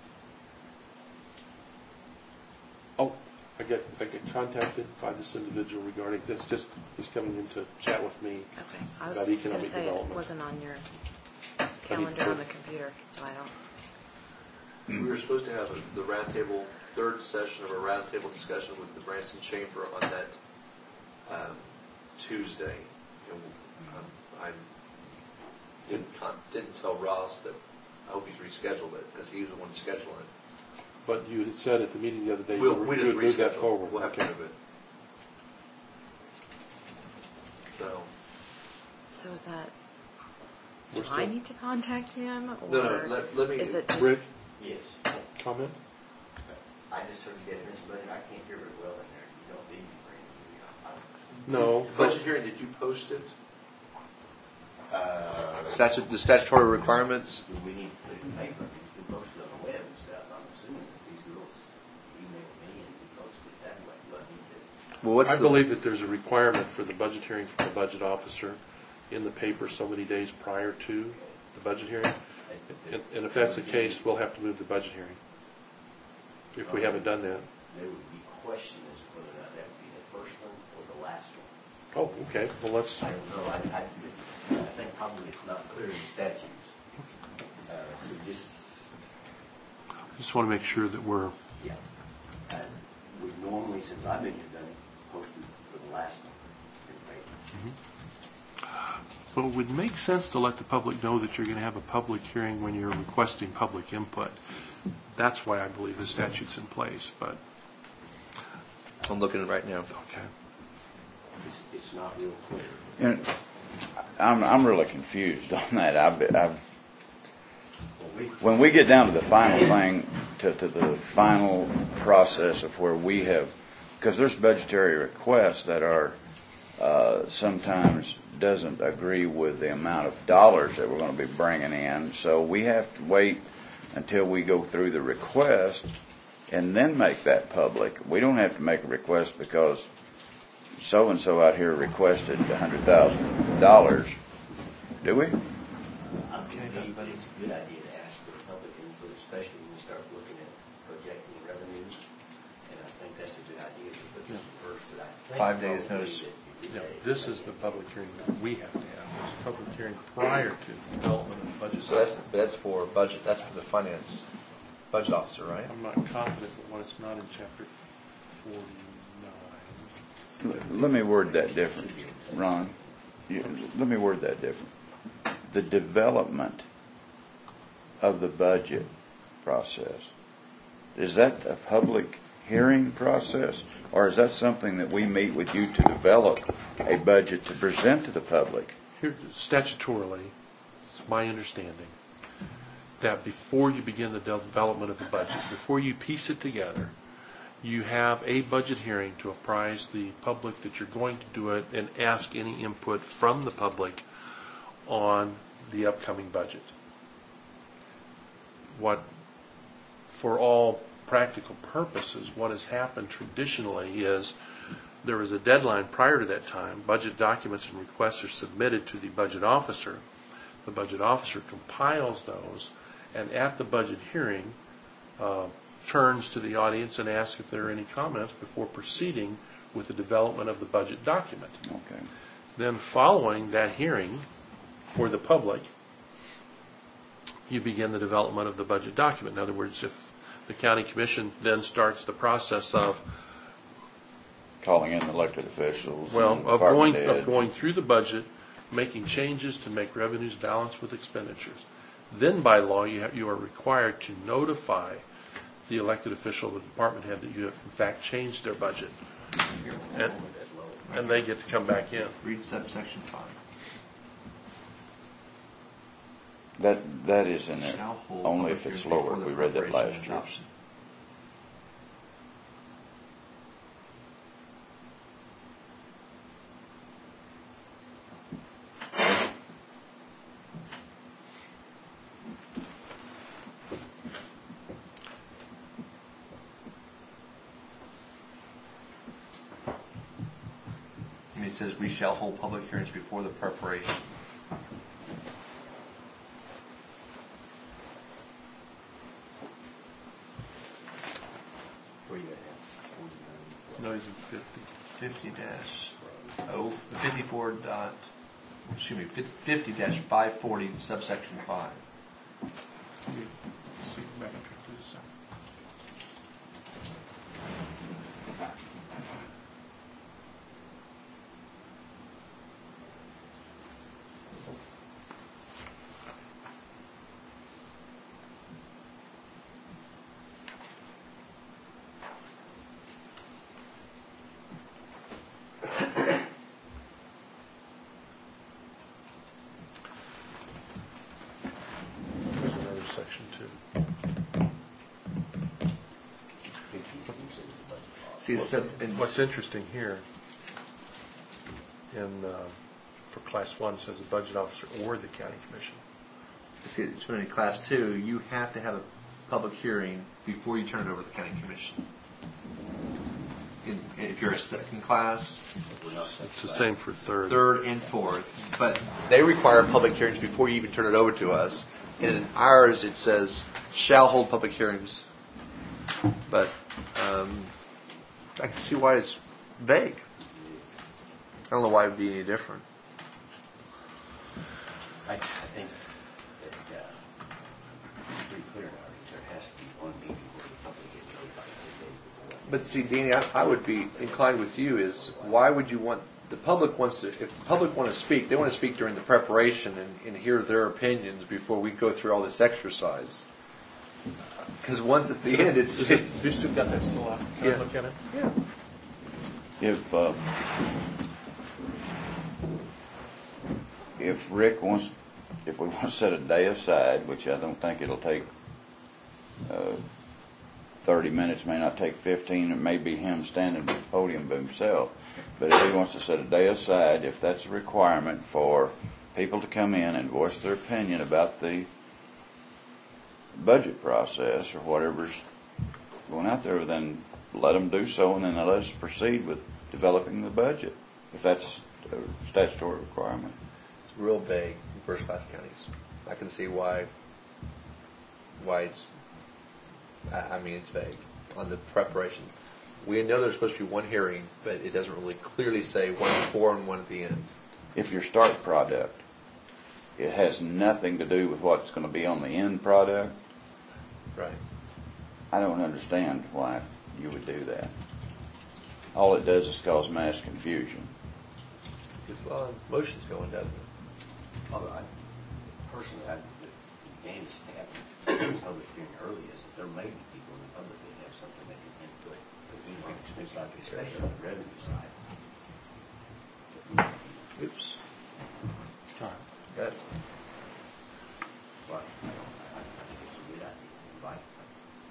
Oh, I get I get contacted by this individual regarding this. Just he's coming in to chat with me. Okay. I was About going economic to say it development. wasn't on your I need calendar to- on the computer, so I don't. we were supposed to have a- the roundtable, third session of a roundtable discussion with the Branson Chamber on that um, Tuesday. And, um, I didn't, con- didn't tell Ross that I hope he's rescheduled it, because he was the one scheduling it. But you had said at the meeting the other day We'll, you we would just move that reschedule. forward. We'll have to Okay. move it. So, So is that, We're do I still- need to contact him? Or no, no, let, let me. is it just, Rick, Yes. comment? I just heard you guys mention budget. I can't hear very well in there. You don't need me for anything. No. The budget hearing, did you post it? Uh, Statute, the statutory requirements? do we need to put it in paper? It needs to be posted on the web and stuff. I'm assuming that these girls email me and we post it that way. But I need to. Well, what's I the- believe that there's a requirement for the budget hearing from the budget officer in the paper so many days prior to the budget hearing. And, and if that's the case, we'll have to move the budget hearing. If we haven't done that. There would be question as to whether or not that would be the first one or the last one. Oh, okay. Well, let's, I don't know. I, I, I think probably it's not clear in statutes. Uh, so just, just want to make sure that we're, yeah. Uh, we normally only since I've been here done it, posted for the last one. Well, it would make sense to let the public know that you're going to have a public hearing when you're requesting public input. That's why I believe the statute's in place, but, I'm looking at it right now. okay. It's, it's not real clear. And I'm, I'm really confused on that. I've, I've, Well, we, when we get down to the final thing, to, to the final process of where we have, because there's budgetary requests that are uh, sometimes doesn't agree with the amount of dollars that we're going to be bringing in, so we have to wait until we go through the request and then make that public. We don't have to make a request because so-and-so out here requested one hundred thousand dollars, do we? I think that it's a good idea to ask for the public input, especially when we start looking at projecting revenues. And I think that's a good idea to put this first, but I think. Five days probably notice. that you No, could this say- is the public hearing that we have to have. It's a public hearing prior to development of the budget. So that's, that's for budget, that's for the finance, budget officer, right? I'm not confident, but when it's not in chapter forty-nine. Let me word that different, Ron. You, let me word that different. The development of the budget process, is that a public hearing process, or is that something that we meet with you to develop a budget to present to the public? Here, statutorily, it's my understanding that before you begin the development of the budget, before you piece it together, you have a budget hearing to apprise the public that you're going to do it and ask any input from the public on the upcoming budget. What, for all practical purposes, what has happened traditionally is there is a deadline prior to that time. Budget documents and requests are submitted to the budget officer. The budget officer compiles those, and at the budget hearing, uh, turns to the audience and asks if there are any comments before proceeding with the development of the budget document. Okay. Then following that hearing for the public, you begin the development of the budget document. In other words, if the county commission then starts the process of, Calling in elected officials. well, and of going, department of heads. going through the budget, making changes to make revenues balance with expenditures. Then by law, you have, you are required to notify the elected official, the department head, that you have in fact changed their budget. And, and they get to come back in. Read subsection five. That, that is in there, Shall hold only public if it's hearings lower. before the We read that preparation last and year. adoption. And it says, we shall hold public hearings before the preparation. Where you at? forty-nine. No, he's in fifty. Fifty dash, oh, fifty-four dot, excuse me, fifty dash five forty subsection five. Let me see, back up here for a second. There's another section too. See, it's said in- What's interesting here, in, uh, for class one, it says the budget officer or the county commission. see, it's when in class two, you have to have a public hearing before you turn it over to the county commission. In, if you're a second class, It's the same for third. third and fourth, but they require public hearings before you even turn it over to us. And in ours, it says shall hold public hearings. But um, I can see why it's vague. I don't know why it would be any different. I, I think that, uh, it's pretty clear now, that there has to be one meeting where the public gets notified ten days before. But see, Danny, I, I would be inclined with you is why would you want, the public wants to, if the public want to speak, they want to speak during the preparation and, and hear their opinions before we go through all this exercise. Because once at the end, it's, Is it's it, you still got that still out? Can Yeah. I look at it? yeah. If, uh, if Rick wants, if we want to set a day aside, which I don't think it'll take uh, thirty minutes, may not take fifteen, it may be him standing at the podium by himself, but if he wants to set a day aside, if that's a requirement for people to come in and voice their opinion about the budget process or whatever's going out there, then let them do so, and then let us proceed with developing the budget, if that's a statutory requirement. It's real vague in first-class counties. I can see why, why it's, I I mean, it's vague on the preparation. We know there's supposed to be one hearing, but it doesn't really clearly say one before and one at the end. If your start product, it has nothing to do with what's going to be on the end product, Right. I don't understand why you would do that. All it does is cause mass confusion. Gets a lot of motions going, doesn't it? Although I, personally, I, Danny's having public hearing early is that there may be people in the public that have something they can input, but we want expense side, especially on the revenue side. Oops. Got it. So I, I don't, I, I think it's a good idea to invite them.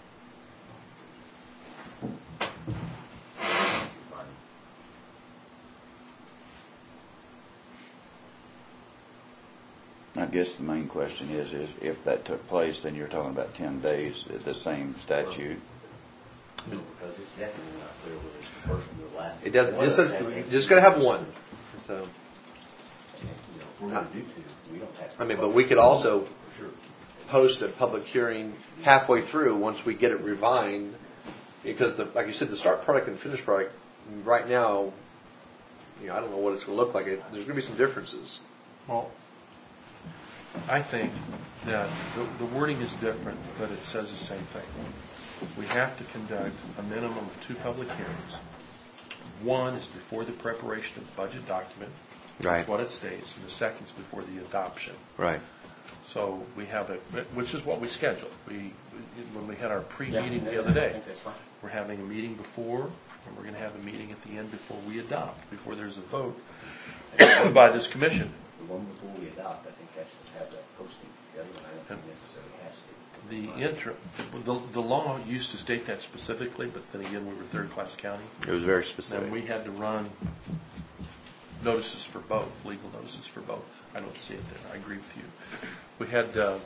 I guess the main question is, is if that took place, then you're talking about ten days, the same statute. No, because it's definitely not clear whether it's the first or the last. It doesn't, One just of says, us has to- just gotta have one. So, And, you know, if we're gonna do two, we don't have to. I mean, but we could also post a public hearing halfway through once we get it refined, because the, like you said, the start product and the finished product, right now, you know, I don't know what it's gonna look like. It, there's gonna be some differences. Well, I think that the, the wording is different, but it says the same thing. We have to conduct a minimum of two public hearings. One is before the preparation of the budget document. Right. That's what it states. And the second is before the adoption. Right. So we have a, which is what we scheduled. We, when we had our pre-meeting Yeah, the other day, I think that's fine. we're having a meeting before, and we're going to have a meeting at the end before we adopt, before there's a vote by this commission. The one before we adopt, I think has to have that posting. The other one, I don't think necessarily has to. The inter, the, the law used to state that specifically, but then again, we were third-class county. It was very And specific. we had to run notices for both, legal notices for both. I don't see it there. I agree with you. We had, uh,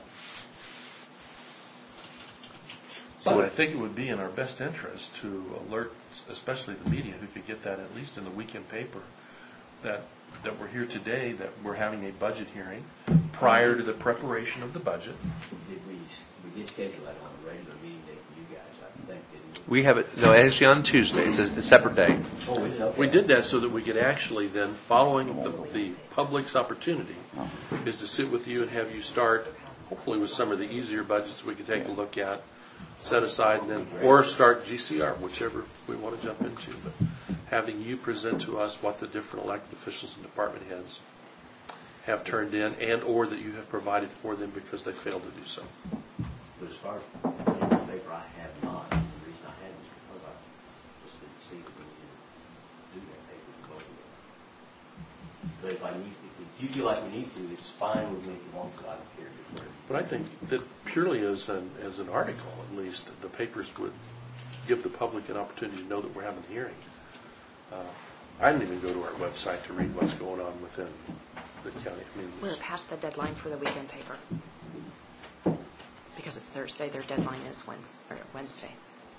so I think it would be in our best interest to alert, especially the media, who could get that at least in the weekend paper, that, that we're here today, that we're having a budget hearing prior to the preparation of the budget. Did we, we did schedule that on a regular meeting day for you guys, I think, didn't we? We have it, no, actually on Tuesday. It's a, it's a separate day. Oh, we did, okay. We did that so that we could actually then, following the, the public's opportunity, is to sit with you and have you start, hopefully with some of the easier budgets we could take a look at, set aside, and then, or start G C R, whichever we want to jump into. But having you present to us what the different elected officials and department heads have turned in, and or that you have provided for them because they failed to do so. But as far as the paper, I have not. The reason I hadn't is because I just didn't see that we needed to do that paper for both of them. But if I need, if you feel like we need to, it's fine with me if you want to, I don't care. But I think that purely as an, as an article, at least, the papers would give the public an opportunity to know that we're having a hearing. Uh, I didn't even go to our website to read what's going on within the county. I mean, We're past the deadline for the weekend paper. Because it's Thursday, their deadline is Wednesday. Or Wednesday.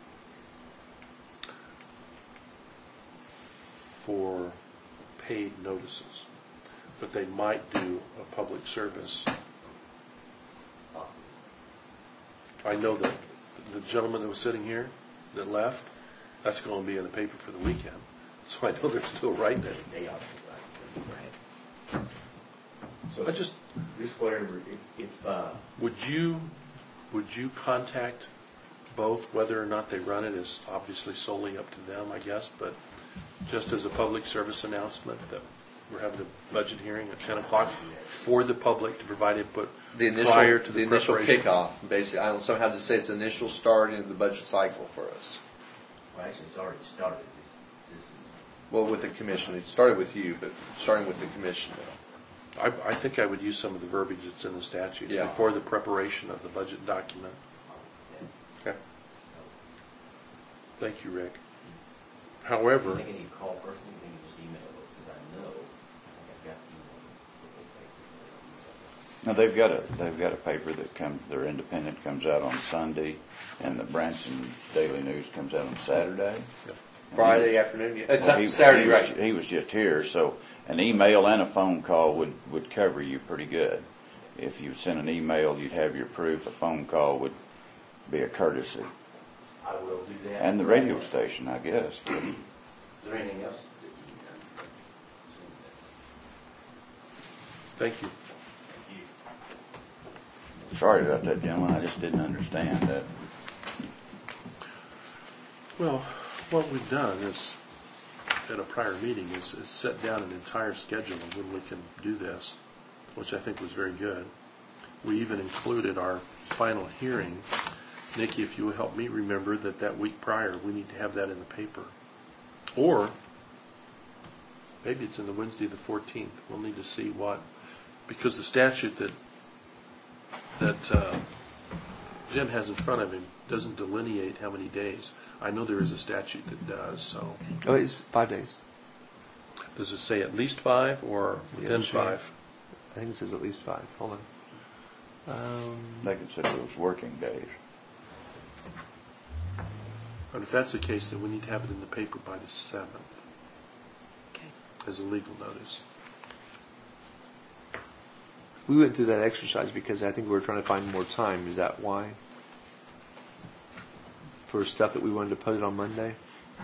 for paid notices, but they might do a public service. I know that the gentleman that was sitting here that left, that's going to be in the paper for the weekend. So I know they're still writing it. They are, right. So I just, just whatever, if, if, uh, would you, would you contact both. Whether or not they run it is obviously solely up to them, I guess, but just as a public service announcement that we're having a budget hearing at ten o'clock for the public to provide input The initial, prior to the, the, initial preparation. kickoff, basically. I don't somehow to say it's initial starting of the budget cycle for us. Well, actually, it's already started. This, this is, Well, with the commission, it started with you, but starting with the commission now. I, I think I would use some of the verbiage that's in the statutes Yeah. before the preparation of the budget document. Okay. Thank you, Rick. I However, think I need to call personally, I think you just email those, because I know, I think I've got email. Now, they've got a, they've got a paper that comes, they're independent, comes out on Sunday, and the Branson Daily News comes out on Saturday. Friday afternoon. Yeah. It's Well, not he- Saturday, he was- right? He was just here, so an email and a phone call would, would cover you pretty good. If you sent an email, you'd have your proof. A phone call would be a courtesy. I will do that. And the radio station, I guess. Is there anything else that you can, thank you. thank you. Sorry about that, gentlemen. I just didn't understand that. Well, what we've done is, at a prior meeting, is, is set down an entire schedule of when we can do this, which I think was very good. We even included our final hearing. Nikki, if you will help me remember that that week prior, we need to have that in the paper. Or, maybe it's in the Wednesday the fourteenth. We'll need to see what, because the statute that, that uh, Jim has in front of him doesn't delineate how many days. I know there is a statute that does, so. Oh, it's five days. Does it say at least five or within Yeah, sure. five? I think it says at least five. Hold on. Um, They consider those working days. And if that's the case, then we need to have it in the paper by the seventh Okay. as a legal notice. we went through that exercise because I think we were trying to find more time. Is that why? For stuff that we wanted to put it on Monday?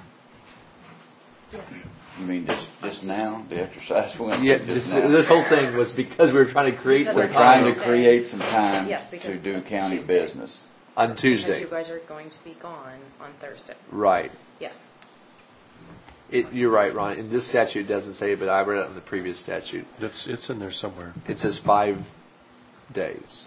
Yes. You mean just, just now, the exercise went? Yeah, just this, now? this whole thing was because we were trying to create Because some We're we're trying to Tuesday. create some time Yes, to because do county Tuesday. business. on Because Tuesday. you guys are going to be gone on Thursday. Right. Yes. It, you're right, Ron. In this statute, it doesn't say, but I read it in the previous statute. It's, it's in there somewhere. It says five days.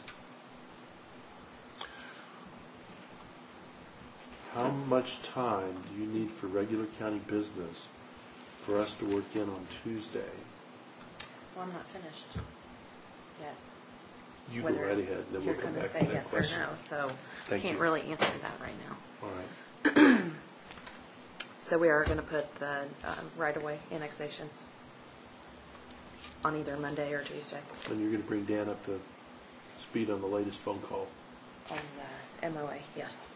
How much time do you need for regular county business for us to work in on Tuesday? Well, I'm not finished yet. You go Whether right ahead, then we'll You're come going to back say to that yes question. or no, so Thank can't you. really answer that right now. All right. So we are going to put the um, right-of-way annexations on either Monday or Tuesday And you're going to bring Dan up to speed on the latest phone call. on the M O A, yes.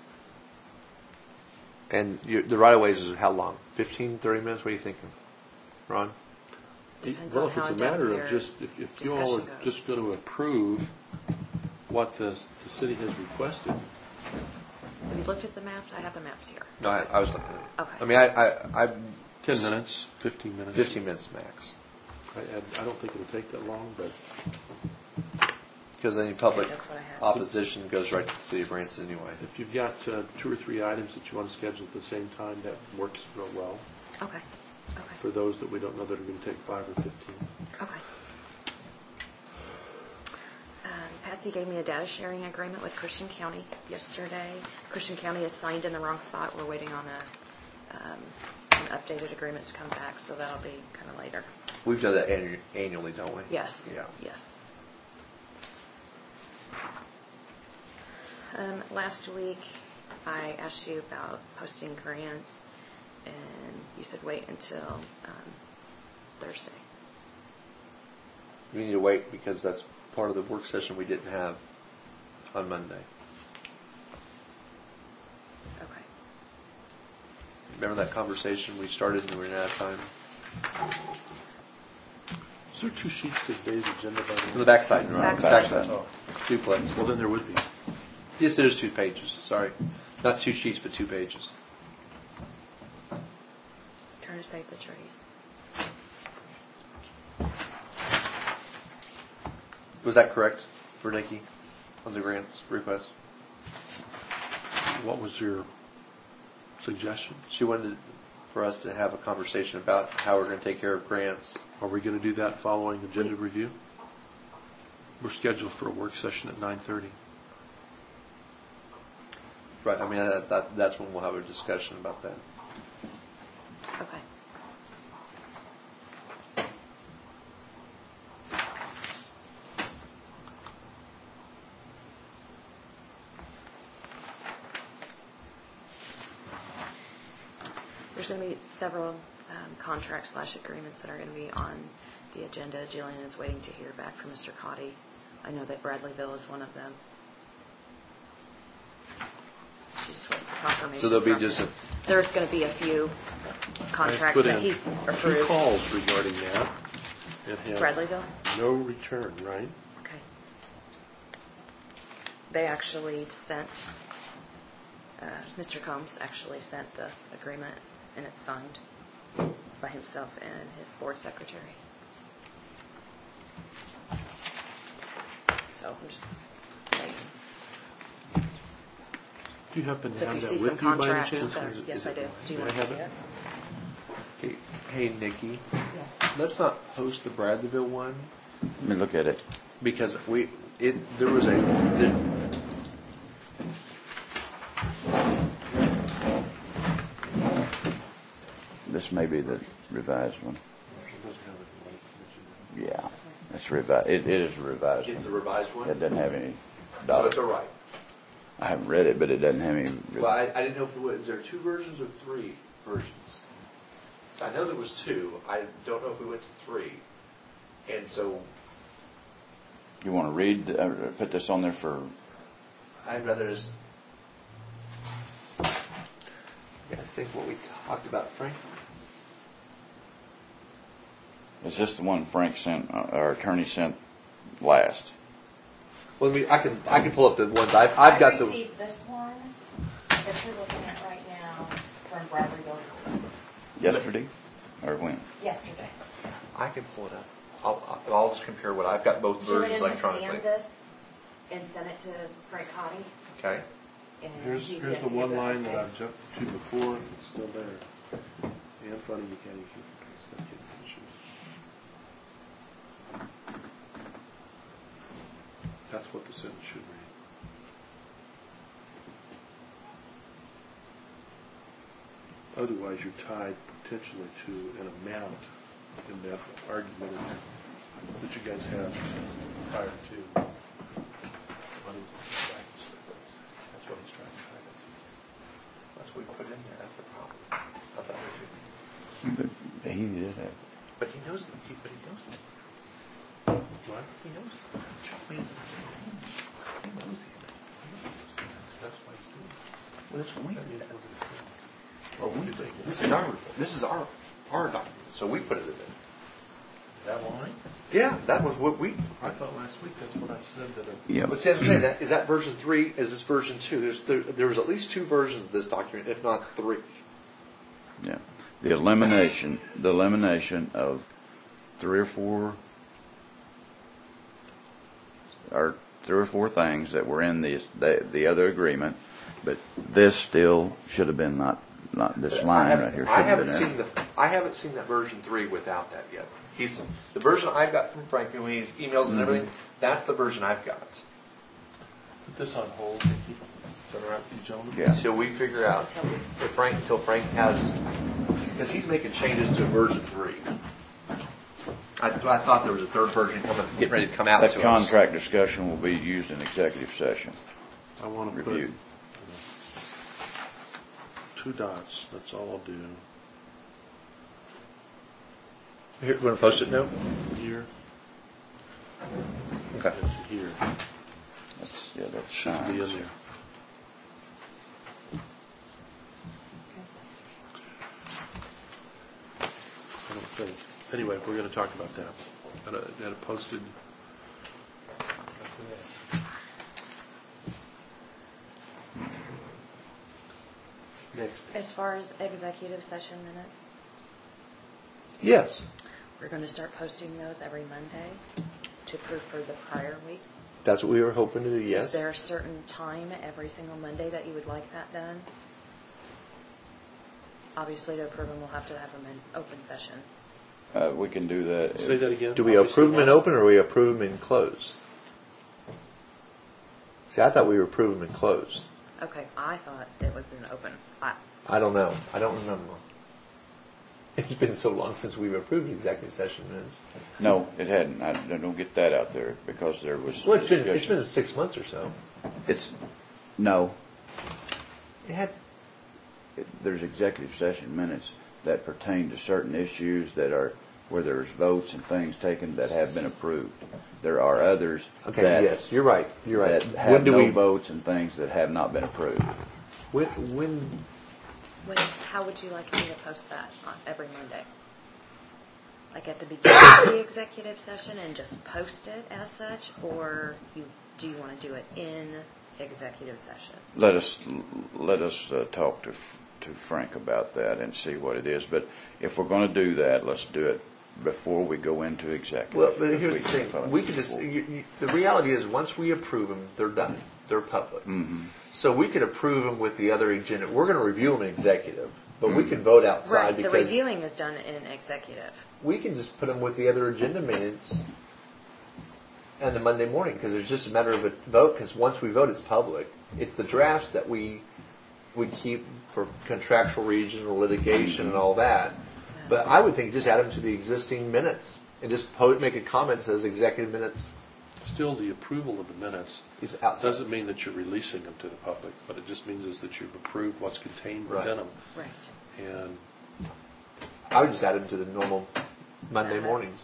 And you, the right-of-ways is how long? fifteen, thirty minutes? What are you thinking, Ron? Depends Well, on if how it's a in-depth matter of your just, if, if you all are discussion goes. just going to approve what the, the city has requested, Have you looked at the maps? I have the maps here. No, I, I was looking at it. Okay. I mean, I, I, I ten minutes, fifteen minutes. fifteen minutes max. I, I- I don't think it'll take that long, but Because any public that's what I have. opposition goes right to the city of Branson anyway. if you've got uh, two or three items that you want to schedule at the same time, that works real well. Okay. Okay. For those that we don't know that are going to take five or fifteen. Okay. Um, Patsy gave me a data sharing agreement with Christian County yesterday. Christian County is signed in the wrong spot. We're waiting on a, um, an updated agreement to come back, so that'll be kind of later. We've done that annu- annually, don't we? Yes. Yeah. Yes. Um, last week, I asked you about posting grants, and you said wait until um, Thursday. We need to wait because that's part of the work session we didn't have on Monday. Okay. Remember that conversation we started and we ran out of time? Is there two sheets to today's agenda, by the On the way? backside, Ron. Backside. Backside. Oh, Duplex. well, then there would be. Yes, there's two pages. Sorry. Not two sheets, but two pages. Trying to save the trees. Was that correct for Nikki on the grants request? what was your suggestion? She wanted for us to have a conversation about how we're going to take care of grants. Are we going to do that following agenda review? We're scheduled for a work session at nine thirty. Right. I mean, that, that, that's when we'll have a discussion about that. Okay. There's going to be several um, contracts slash agreements that are going to be on the agenda. Jillian is waiting to hear back from Mister Cotty. I know that Bradleyville is one of them. She's just waiting for confirmation. So there'll be from just him. a- There's going to be a few contracts Put that in he's two approved. calls regarding that. And have Bradleyville? no return, right? Okay. They actually sent, uh, Mister Combs actually sent the agreement, and it's signed by himself and his board secretary. So I'm just saying. Do you happen to So if have you that see with some you by any contracts, chance? that or are- is it- yes, is I it- do. Do you may I want to have see it? it? Hey, hey, Nikki, Yes. let's not post the Bradleyville one Let me look at it. because we it there was a. There, This may be the revised one. Yeah, it's revised. It, it is a revised Get the one. revised one. It doesn't have any So dollars. it's all right. I haven't read it, but it doesn't have any. Well, I, I didn't know if it was, is there two versions or three versions? So I know there was two. I don't know if we went to three. And so You want to read, uh, put this on there for, I'd rather just. I think what we talked about, Frank. is this the one Frank sent, uh, our attorney sent last? Well, I, mean, I can I can pull up the ones I've I've got I the. received this one that you're looking at right now from Bradleyville Schools Yesterday? Or when? yesterday. Yes. I can pull it up. I'll I'll I'll just compare what I've got both versions Jillian has electronically. scanned this and sent it to Frank Cotty. Okay. And Here's, he here's sent the to one you, line that okay. I've jumped to before. It's still there. And funny, you can't even keep it. It's not getting issues. That's what the sentence should read. Otherwise, you're tied potentially to an amount in that argument that you guys had prior to. What is it? That's what he's trying to tie that to. That's what we put in there. That's the problem. I thought we did. But he did have. But he knows. He, but he knows. What? He knows. Chuck me in the He knows the That's why he's doing it. Well, that's what we That did. is what it is. Or we did. This is our. This is our. Our document. So we put it in there. That line? Yeah, that was what we. I thought last week that's what I said that it. Yeah. But see, I'm saying that is that version three? Is this version two? There's there, there was at least two versions of this document, if not three. Yeah. The elimination, the elimination of three or four, or three or four things that were in the, the, the other agreement, but this still should have been not, not this I line haven't- right here. I should have haven't been seen there. the. I haven't seen that version three without that yet. He's the version I've got from Frank when he emails and everything. That's the version I've got. Put this on hold, Nikki. Is that all right with you gentlemen? Yeah. Until we figure out if Frank until Frank has because he's making changes to version three. I, I thought there was a third version coming, getting ready to come out That to us. contract discussion will be used in executive session, I want to put reviewed. two dots. That's all I'll do. Here, want to post it now? Here Okay. and here. That's, yeah, that's Should be in signs. there. I don't think. Anyway, we're going to talk about that. Got it, got it posted. Next. As far as executive session minutes, Yes. we're going to start posting those every Monday to proof for the prior week. That's what we were hoping to do, Is yes. there a certain time every single Monday that you would like that done? Obviously, to approve them, we'll have to have them in open session. Uh, we can do that. Say that again. Do we Obviously approve them in not. open or we approve them in closed? See, I thought we approved them in closed. Okay, I thought it was in open. I, I don't know. I don't remember. It's been so long since we've approved executive session minutes. No, it hadn't. I don't get that out there because there was. Well, it's been, it's discussion. been six months or so. It's, no, It had, it- there's executive session minutes that pertain to certain issues that are, where there's votes and things taken that have been approved. There are others okay, that. yes, you're right. You're right. That have When do no we, votes and things that have not been approved. when, when, when, how would you like me to post that on every Monday? Like at the beginning of the executive session and just post it as such, or you do you want to do it in executive session? Let us, let us uh, talk to, to Frank about that and see what it is. But if we're going to do that, let's do it before we go into executive. well, but If here's we the can thing. follow- We could just, you, you, the reality is once we approve them, they're done. They're public. Mhm. So we could approve them with the other agenda. We're going to review them in executive, but we can vote outside Right, the because reviewing is done in executive. we can just put them with the other agenda minutes and the Monday morning because it's just a matter of a vote. Because once we vote, it's public. It's the drafts that we we keep for contractual regional litigation and all that. But I would think just add them to the existing minutes and just po- make a comment that says executive minutes Still, the approval of the minutes is outside. doesn't mean that you're releasing them to the public, but it just means is that you've approved what's contained Right. within them. Right. And I would just add them to the normal Monday mornings.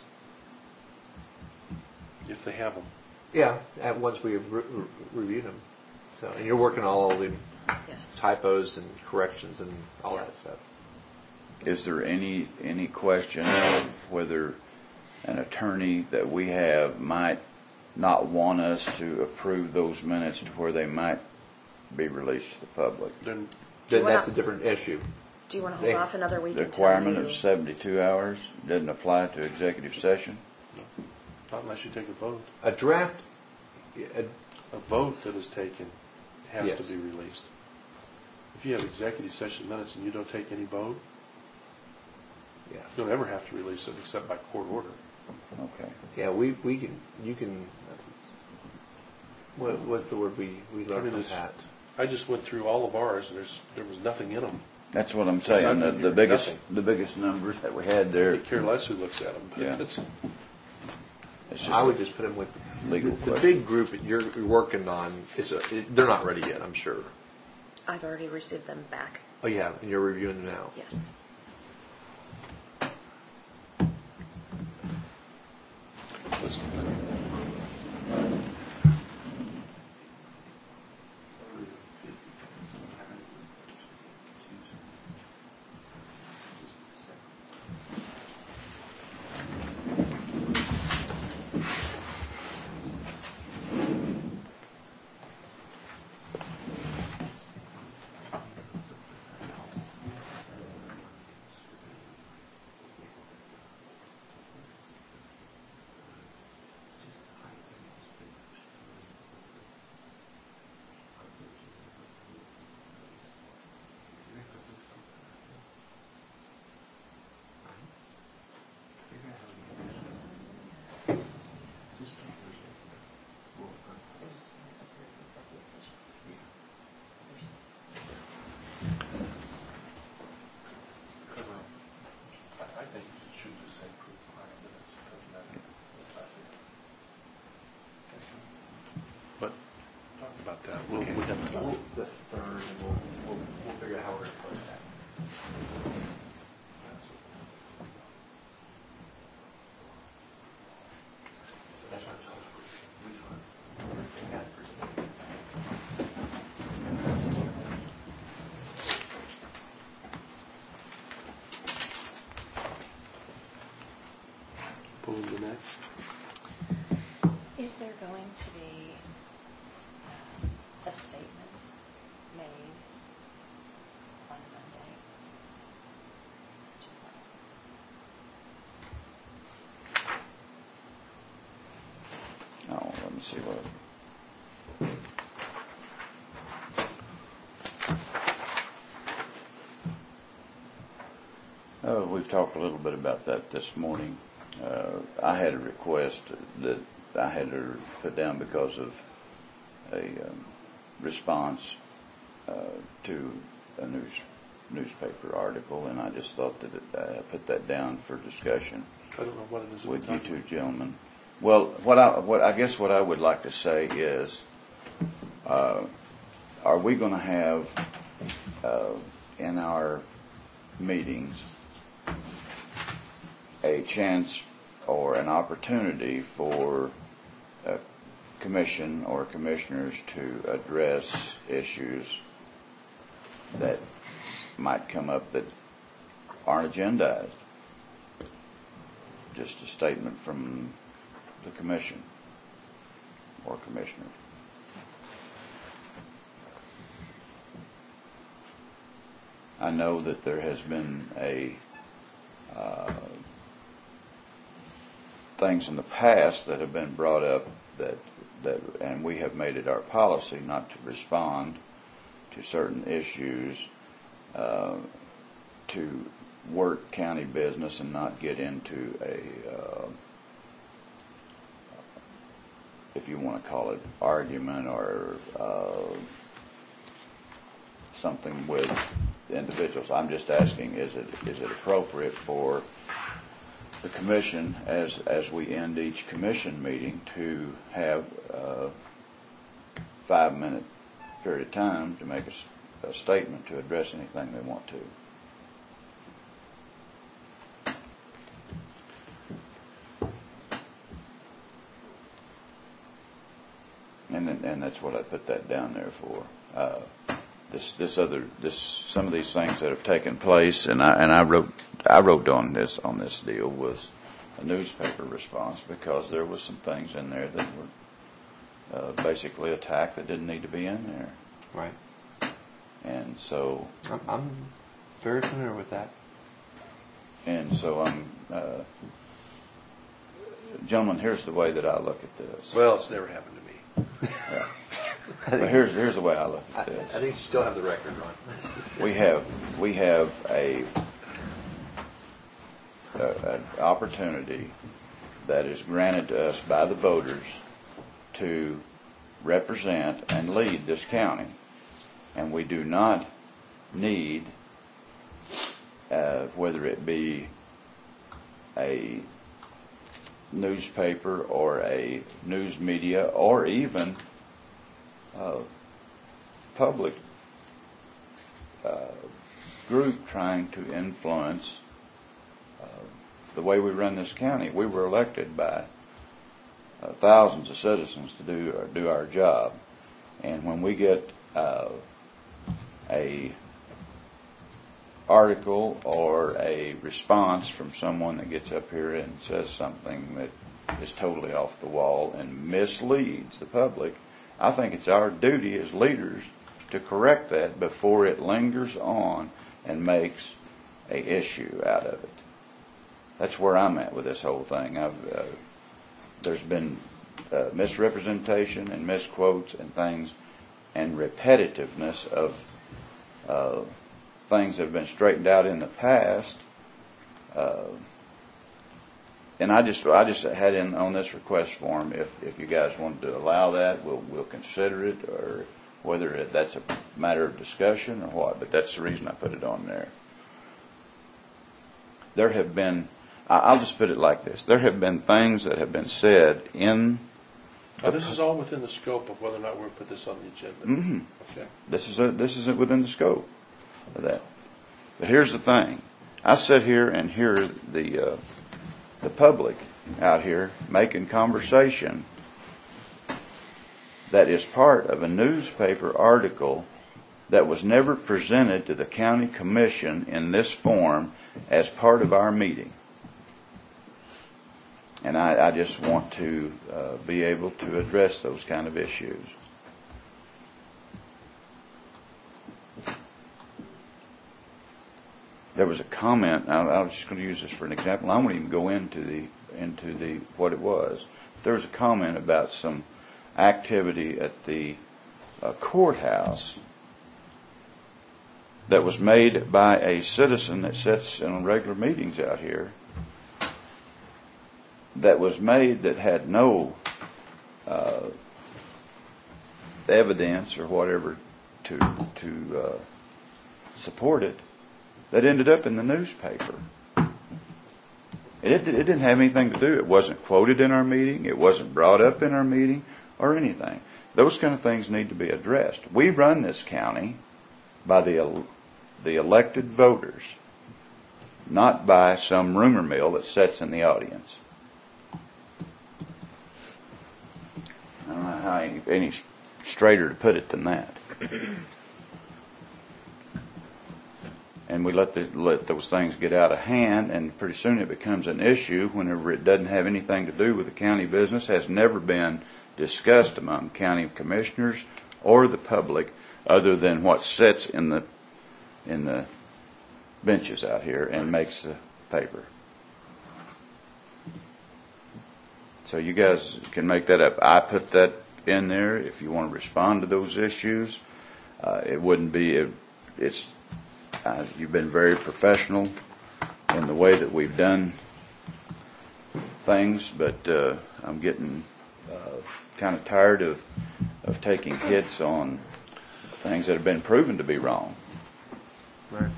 if they have them, Yeah, at once we have re- re- reviewed them. So, and you're working on all the Yes. typos and corrections and all that stuff. Is there any, any question of whether an attorney that we have might not want us to approve those minutes to where they might be released to the public? then Do you Then that's a wanna- different issue. Do you want to They- hold off another week The until requirement you- of seventy-two hours doesn't apply to executive session? not unless you take a vote. A draft, a, A vote that is taken has Yes. to be released. If you have executive session minutes and you don't take any vote, yeah, you don't ever have to release it except by court order. Okay. yeah, we, we can, you can, what, what's the word we, we I learned mean, from it's- that? I just went through all of ours and there's, there was nothing in them. That's what I'm It's not saying. The, gonna be the biggest, nothing. the biggest numbers that we had I there. could care less who looks at them. but Yeah. it's- It's I would a just put them with, legal the, the question. big group that you're you're working on, is a, it, they're not ready yet, I'm sure. I've already received them back. Oh, yeah, and you're reviewing them now. Yes. it's- I I think you should just say proof of prior minutes. It doesn't matter what I think. But talk about that. We'll, we have to, The third, and we'll, we'll, we'll figure out how we're going to close that. pull the next. Is there going to be um, a statement made on Monday? Oh, let me see what, Uh, we've talked a little bit about that this morning. Uh, I had a request that I had to put down because of a um, response uh, to a news newspaper article, and I just thought that it, uh, I put that down for discussion I don't know what it is. with you two gentlemen. Well, what I what I guess what I would like to say is, uh, are we going to have uh, in our meetings a chance or an opportunity for a commission or commissioners to address issues that might come up that aren't agendized? Just a statement from the commission or commissioners. I know that there has been a uh, things in the past that have been brought up that that, and we have made it our policy not to respond to certain issues, uh, to work county business and not get into a, uh, if you want to call it, argument or uh, something with individuals. I'm just asking, is it is it appropriate for the commission, as as we end each commission meeting, to have a five minute period of time to make a, a statement to address anything they want to? And and that's what I put that down there for. Uh, this this other this some of these things that have taken place, and I and I wrote I wrote on this on this deal was a newspaper response, because there was some things in there that were uh, basically attacked that didn't need to be in there. Right. And so I'm, I'm very familiar with that. And so I'm, uh, gentlemen, here's the way that I look at this. Well, it's never happened to me. Yeah. But here's here's the way I look at this. I think you still have the record, Ron. We have we have a, a an opportunity that is granted to us by the voters to represent and lead this county, and we do not need, uh, whether it be a newspaper or a news media or even uh, public uh, group trying to influence uh, the way we run this county. We were elected by uh, thousands of citizens to do uh, do our job, and when we get uh, a article or a response from someone that gets up here and says something that is totally off the wall and misleads the public, I think it's our duty as leaders to correct that before it lingers on and makes a issue out of it. That's where I'm at with this whole thing. I've, uh, there's been uh, misrepresentation and misquotes and things, and repetitiveness of uh, things that have been straightened out in the past. Uh, and I just I just had in on this request form, if if you guys wanted to allow that, we'll we'll consider it, or whether it, that's a matter of discussion or what. But that's the reason I put it on there. There have been, I'll just put it like this: there have been things that have been said in. Now, this is all within the scope of whether or not we're going to put this on the agenda. Mm-hmm. Okay. This is a, this is within the scope of that. But here's the thing: I sit here and hear the uh, the public out here making conversation that is part of a newspaper article that was never presented to the county commission in this form as part of our meeting. And I, I just want to uh, be able to address those kind of issues. There was a comment. I, I was just going to use this for an example. I won't even go into the into the what it was. There was a comment about some activity at the uh, courthouse that was made by a citizen that sits in regular meetings out here, that was made that had no uh, evidence or whatever to to uh, support it, that ended up in the newspaper. It, it didn't have anything to do. It wasn't quoted in our meeting. It wasn't brought up in our meeting or anything. Those kind of things need to be addressed. We run this county by the the elected voters, not by some rumor mill that sits in the audience. I don't know how any, any straighter to put it than that. And we let the, let those things get out of hand, and pretty soon it becomes an issue whenever it doesn't have anything to do with the county business, has never been discussed among county commissioners or the public, other than what sits in the in the benches out here and makes the paper. So you guys can make that up. I put that in there. If you want to respond to those issues, uh, it wouldn't be. It, it's uh, you've been very professional in the way that we've done things, but uh, I'm getting uh, kind of tired of of taking hits on things that have been proven to be wrong. Right.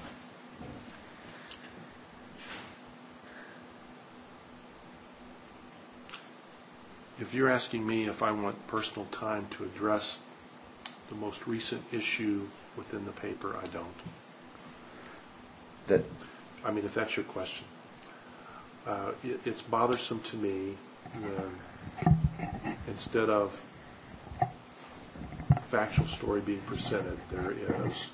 If you're asking me if I want personal time to address the most recent issue within the paper, I don't. That I mean, if that's your question. Uh, it, it's bothersome to me when instead of factual story being presented, there is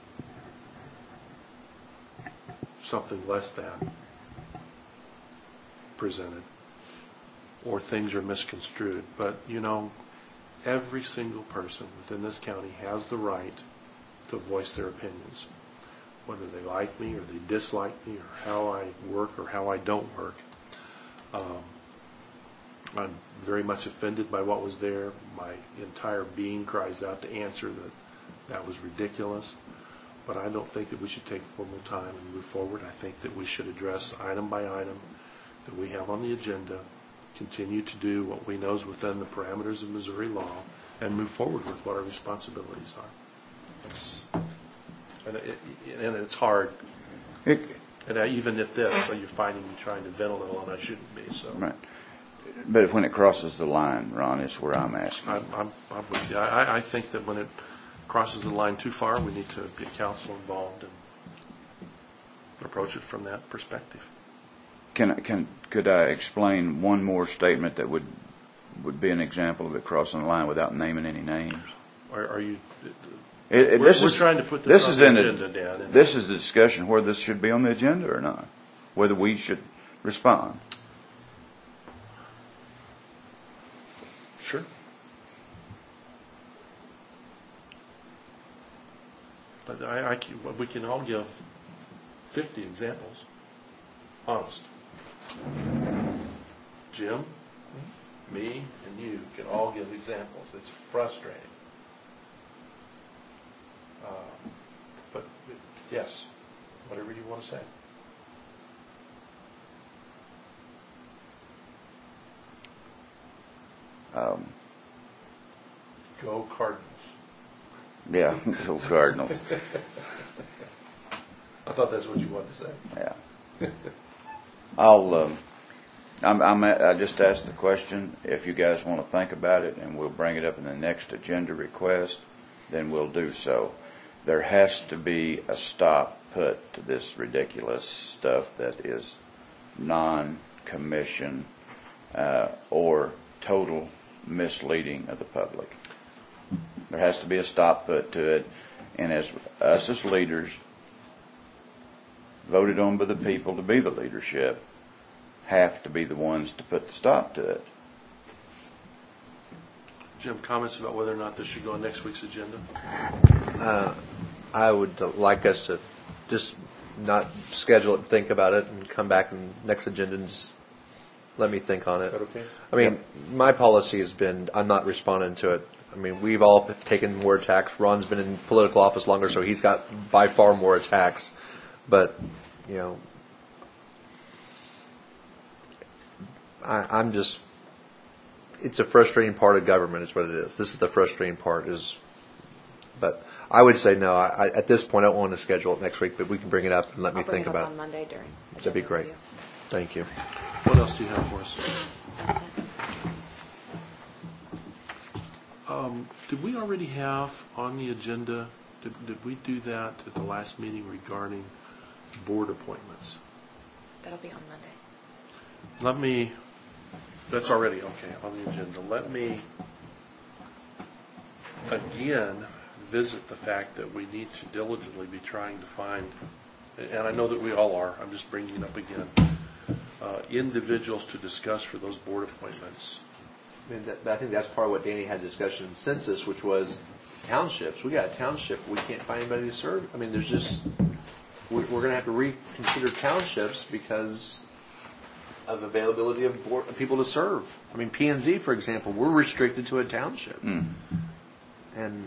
something less than presented, or things are misconstrued. But, you know, every single person within this county has the right to voice their opinions, whether they like me or they dislike me or how I work or how I don't work. Um, I'm very much offended by what was there. My entire being cries out to answer that that was ridiculous. But I don't think that we should take formal time and move forward. I think that we should address item by item that we have on the agenda, continue to do what we know is within the parameters of Missouri law, and move forward with what our responsibilities are. It's, and, it, and it's hard. it, And I, even at this, so you're finding me trying to vent a little, and I shouldn't be. So, right. But when it crosses the line, Ron, is where I'm asking. I'm, I'm, I'm with you. I, I think that when it crosses the line too far, we need to get counsel involved and approach it from that perspective. Can I, can could I explain one more statement that would would be an example of it crossing the line without naming any names? Are, are you? It, it, we're, this we're is, trying to put this this, is on the in agenda, a, Dan. And this is the discussion whether this should be on the agenda or not, whether we should respond. Sure. But I, I can, we can all give fifty examples. Honest. Jim, me, and you can all give examples. It's frustrating. Uh, but yes, whatever you want to say. Um, Go Cardinals. yeah, go Cardinals. I thought that's what you wanted to say. Yeah. I'll. Um, I'm, I'm. I just asked the question. If you guys want to think about it, and we'll bring it up in the next agenda request, then we'll do so. There has to be a stop put to this ridiculous stuff that is non-commission uh, or total misleading of the public. There has to be a stop put to it, and as us as leaders, voted on by the people to be the leadership, have to be the ones to put the stop to it. Jim, comments about whether or not this should go on next week's agenda? Uh, I would like us to just not schedule it, think about it, and come back in next agenda and just let me think on it. Is that okay? I mean, my policy has been I'm not responding to it I mean, we've all taken more attacks. Ron's been in political office longer, so he's got by far more attacks. But, you know, I, I'm just, it's a frustrating part of government is what it is. This is the frustrating part is, but I would say no. I, I, at this point, I don't want to schedule it next week, but we can bring it up and let I'll me bring think it up about on it. Monday during. That'd be agenda great. review. Thank you. What else do you have for us? That's it. Um, did we already have on the agenda, did, did we do that at the last meeting regarding board appointments? That'll be on Monday. Let me, that's already okay on the agenda. Let me again visit the fact that we need to diligently be trying to find, and I know that we all are, I'm just bringing it up again, uh, individuals to discuss for those board appointments. I mean, that, I think that's part of what Danny had discussion in census, which was townships. We got a township, we can't find anybody to serve. I mean, there's just, we're, we're going to have to reconsider townships because of availability of, board, of people to serve. I mean, P and Z, for example, we're restricted to a township. Mm. And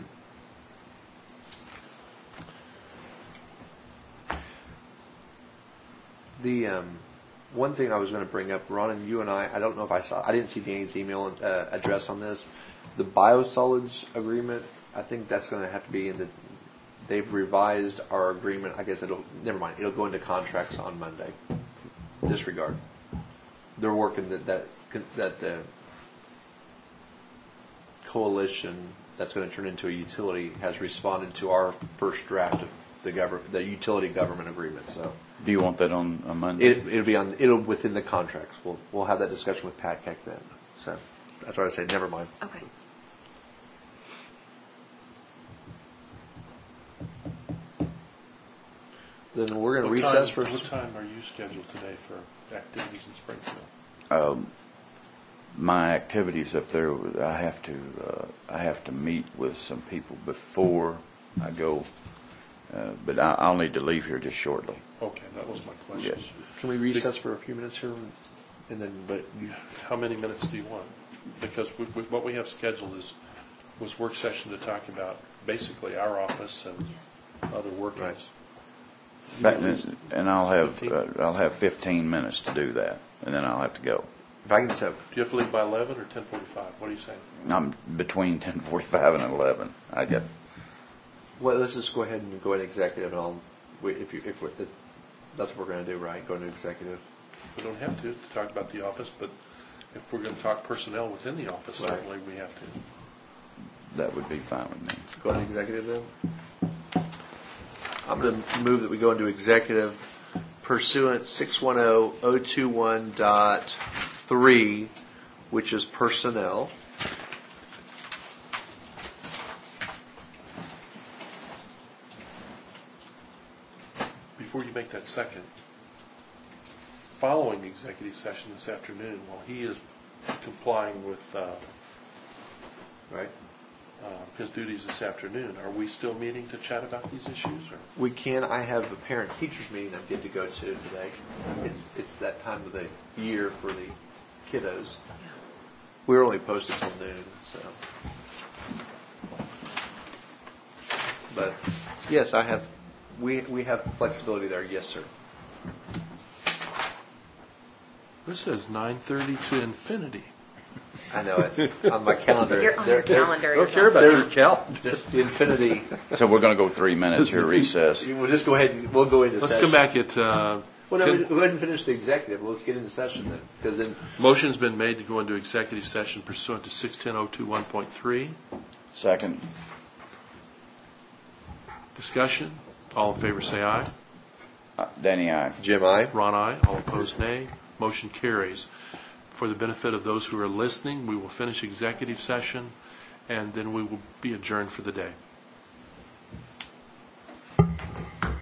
the um, one thing I was going to bring up, Ron, and you and I, I don't know if I saw, I didn't see Danny's email uh, address on this. The biosolids agreement, I think that's going to have to be in the, they've revised our agreement. I guess it'll, never mind, it'll go into contracts on Monday. Disregard. They're working that, that, that uh, coalition that's going to turn into a utility has responded to our first draft of the government, the utility government agreement. So, Do you want that on, on Monday? it, it'll be on, it'll within the contracts. We'll we'll have that discussion with Pat Keck then. So that's what I say. Never mind. Okay. Then we're going to What recess time, for. what time are you scheduled today for activities in Springfield? Um, my activities up there, I have to, uh, I have to meet with some people before I go, uh, but I, I'll need to leave here just shortly. Okay, that was my question. Yes. Can we recess for a few minutes here, and then? But you, How many minutes do you want? Because we, we, what we have scheduled is was work session to talk about basically our office and Yes. other workings. Right. Back then, and I'll have, fifteen. uh, I'll have fifteen minutes to do that, and then I'll have to go. if I can just have. Do you have to leave by eleven or ten forty-five? What are you saying? I'm between ten forty-five and eleven. I get, Well, let's just go ahead and go into executive, and I'll wait if you if, we're, if that's what we're going to do, right? Go into executive. We don't have to, to talk about the office, but if we're going to talk personnel within the office, Right. certainly we have to. that would be fine with me. Let's go into executive then. I'm going to move that we go into executive pursuant six one zero zero two one dot three, which is personnel. Before you make that second, following the executive session this afternoon, while he is complying with uh, Right. uh, his duties this afternoon, are we still meeting to chat about these issues? Or We can. I have a parent teachers meeting I'm getting to go to today. It's it's that time of the year for the kiddos. We were only posted till noon, so. But yes, I have. We we have flexibility there. Yes, sir. this says nine thirty to infinity. I know it on my calendar. You're on They're- your they're- calendar. Don't care about your calendar. The infinity. So we're going to go three minutes here recess. We'll just go ahead and we'll go into Let's session. come back at. Uh, Well, no, we- ten- go ahead and finish the executive. Let's get into session then, because then Motion's been made to go into executive session pursuant to six ten oh two one point three. Second. Discussion. All in favor say aye. Uh, Danny, I. Jim, I. Ron, aye. All opposed, nay. Motion carries. For the benefit of those who are listening, we will finish executive session, and then we will be adjourned for the day.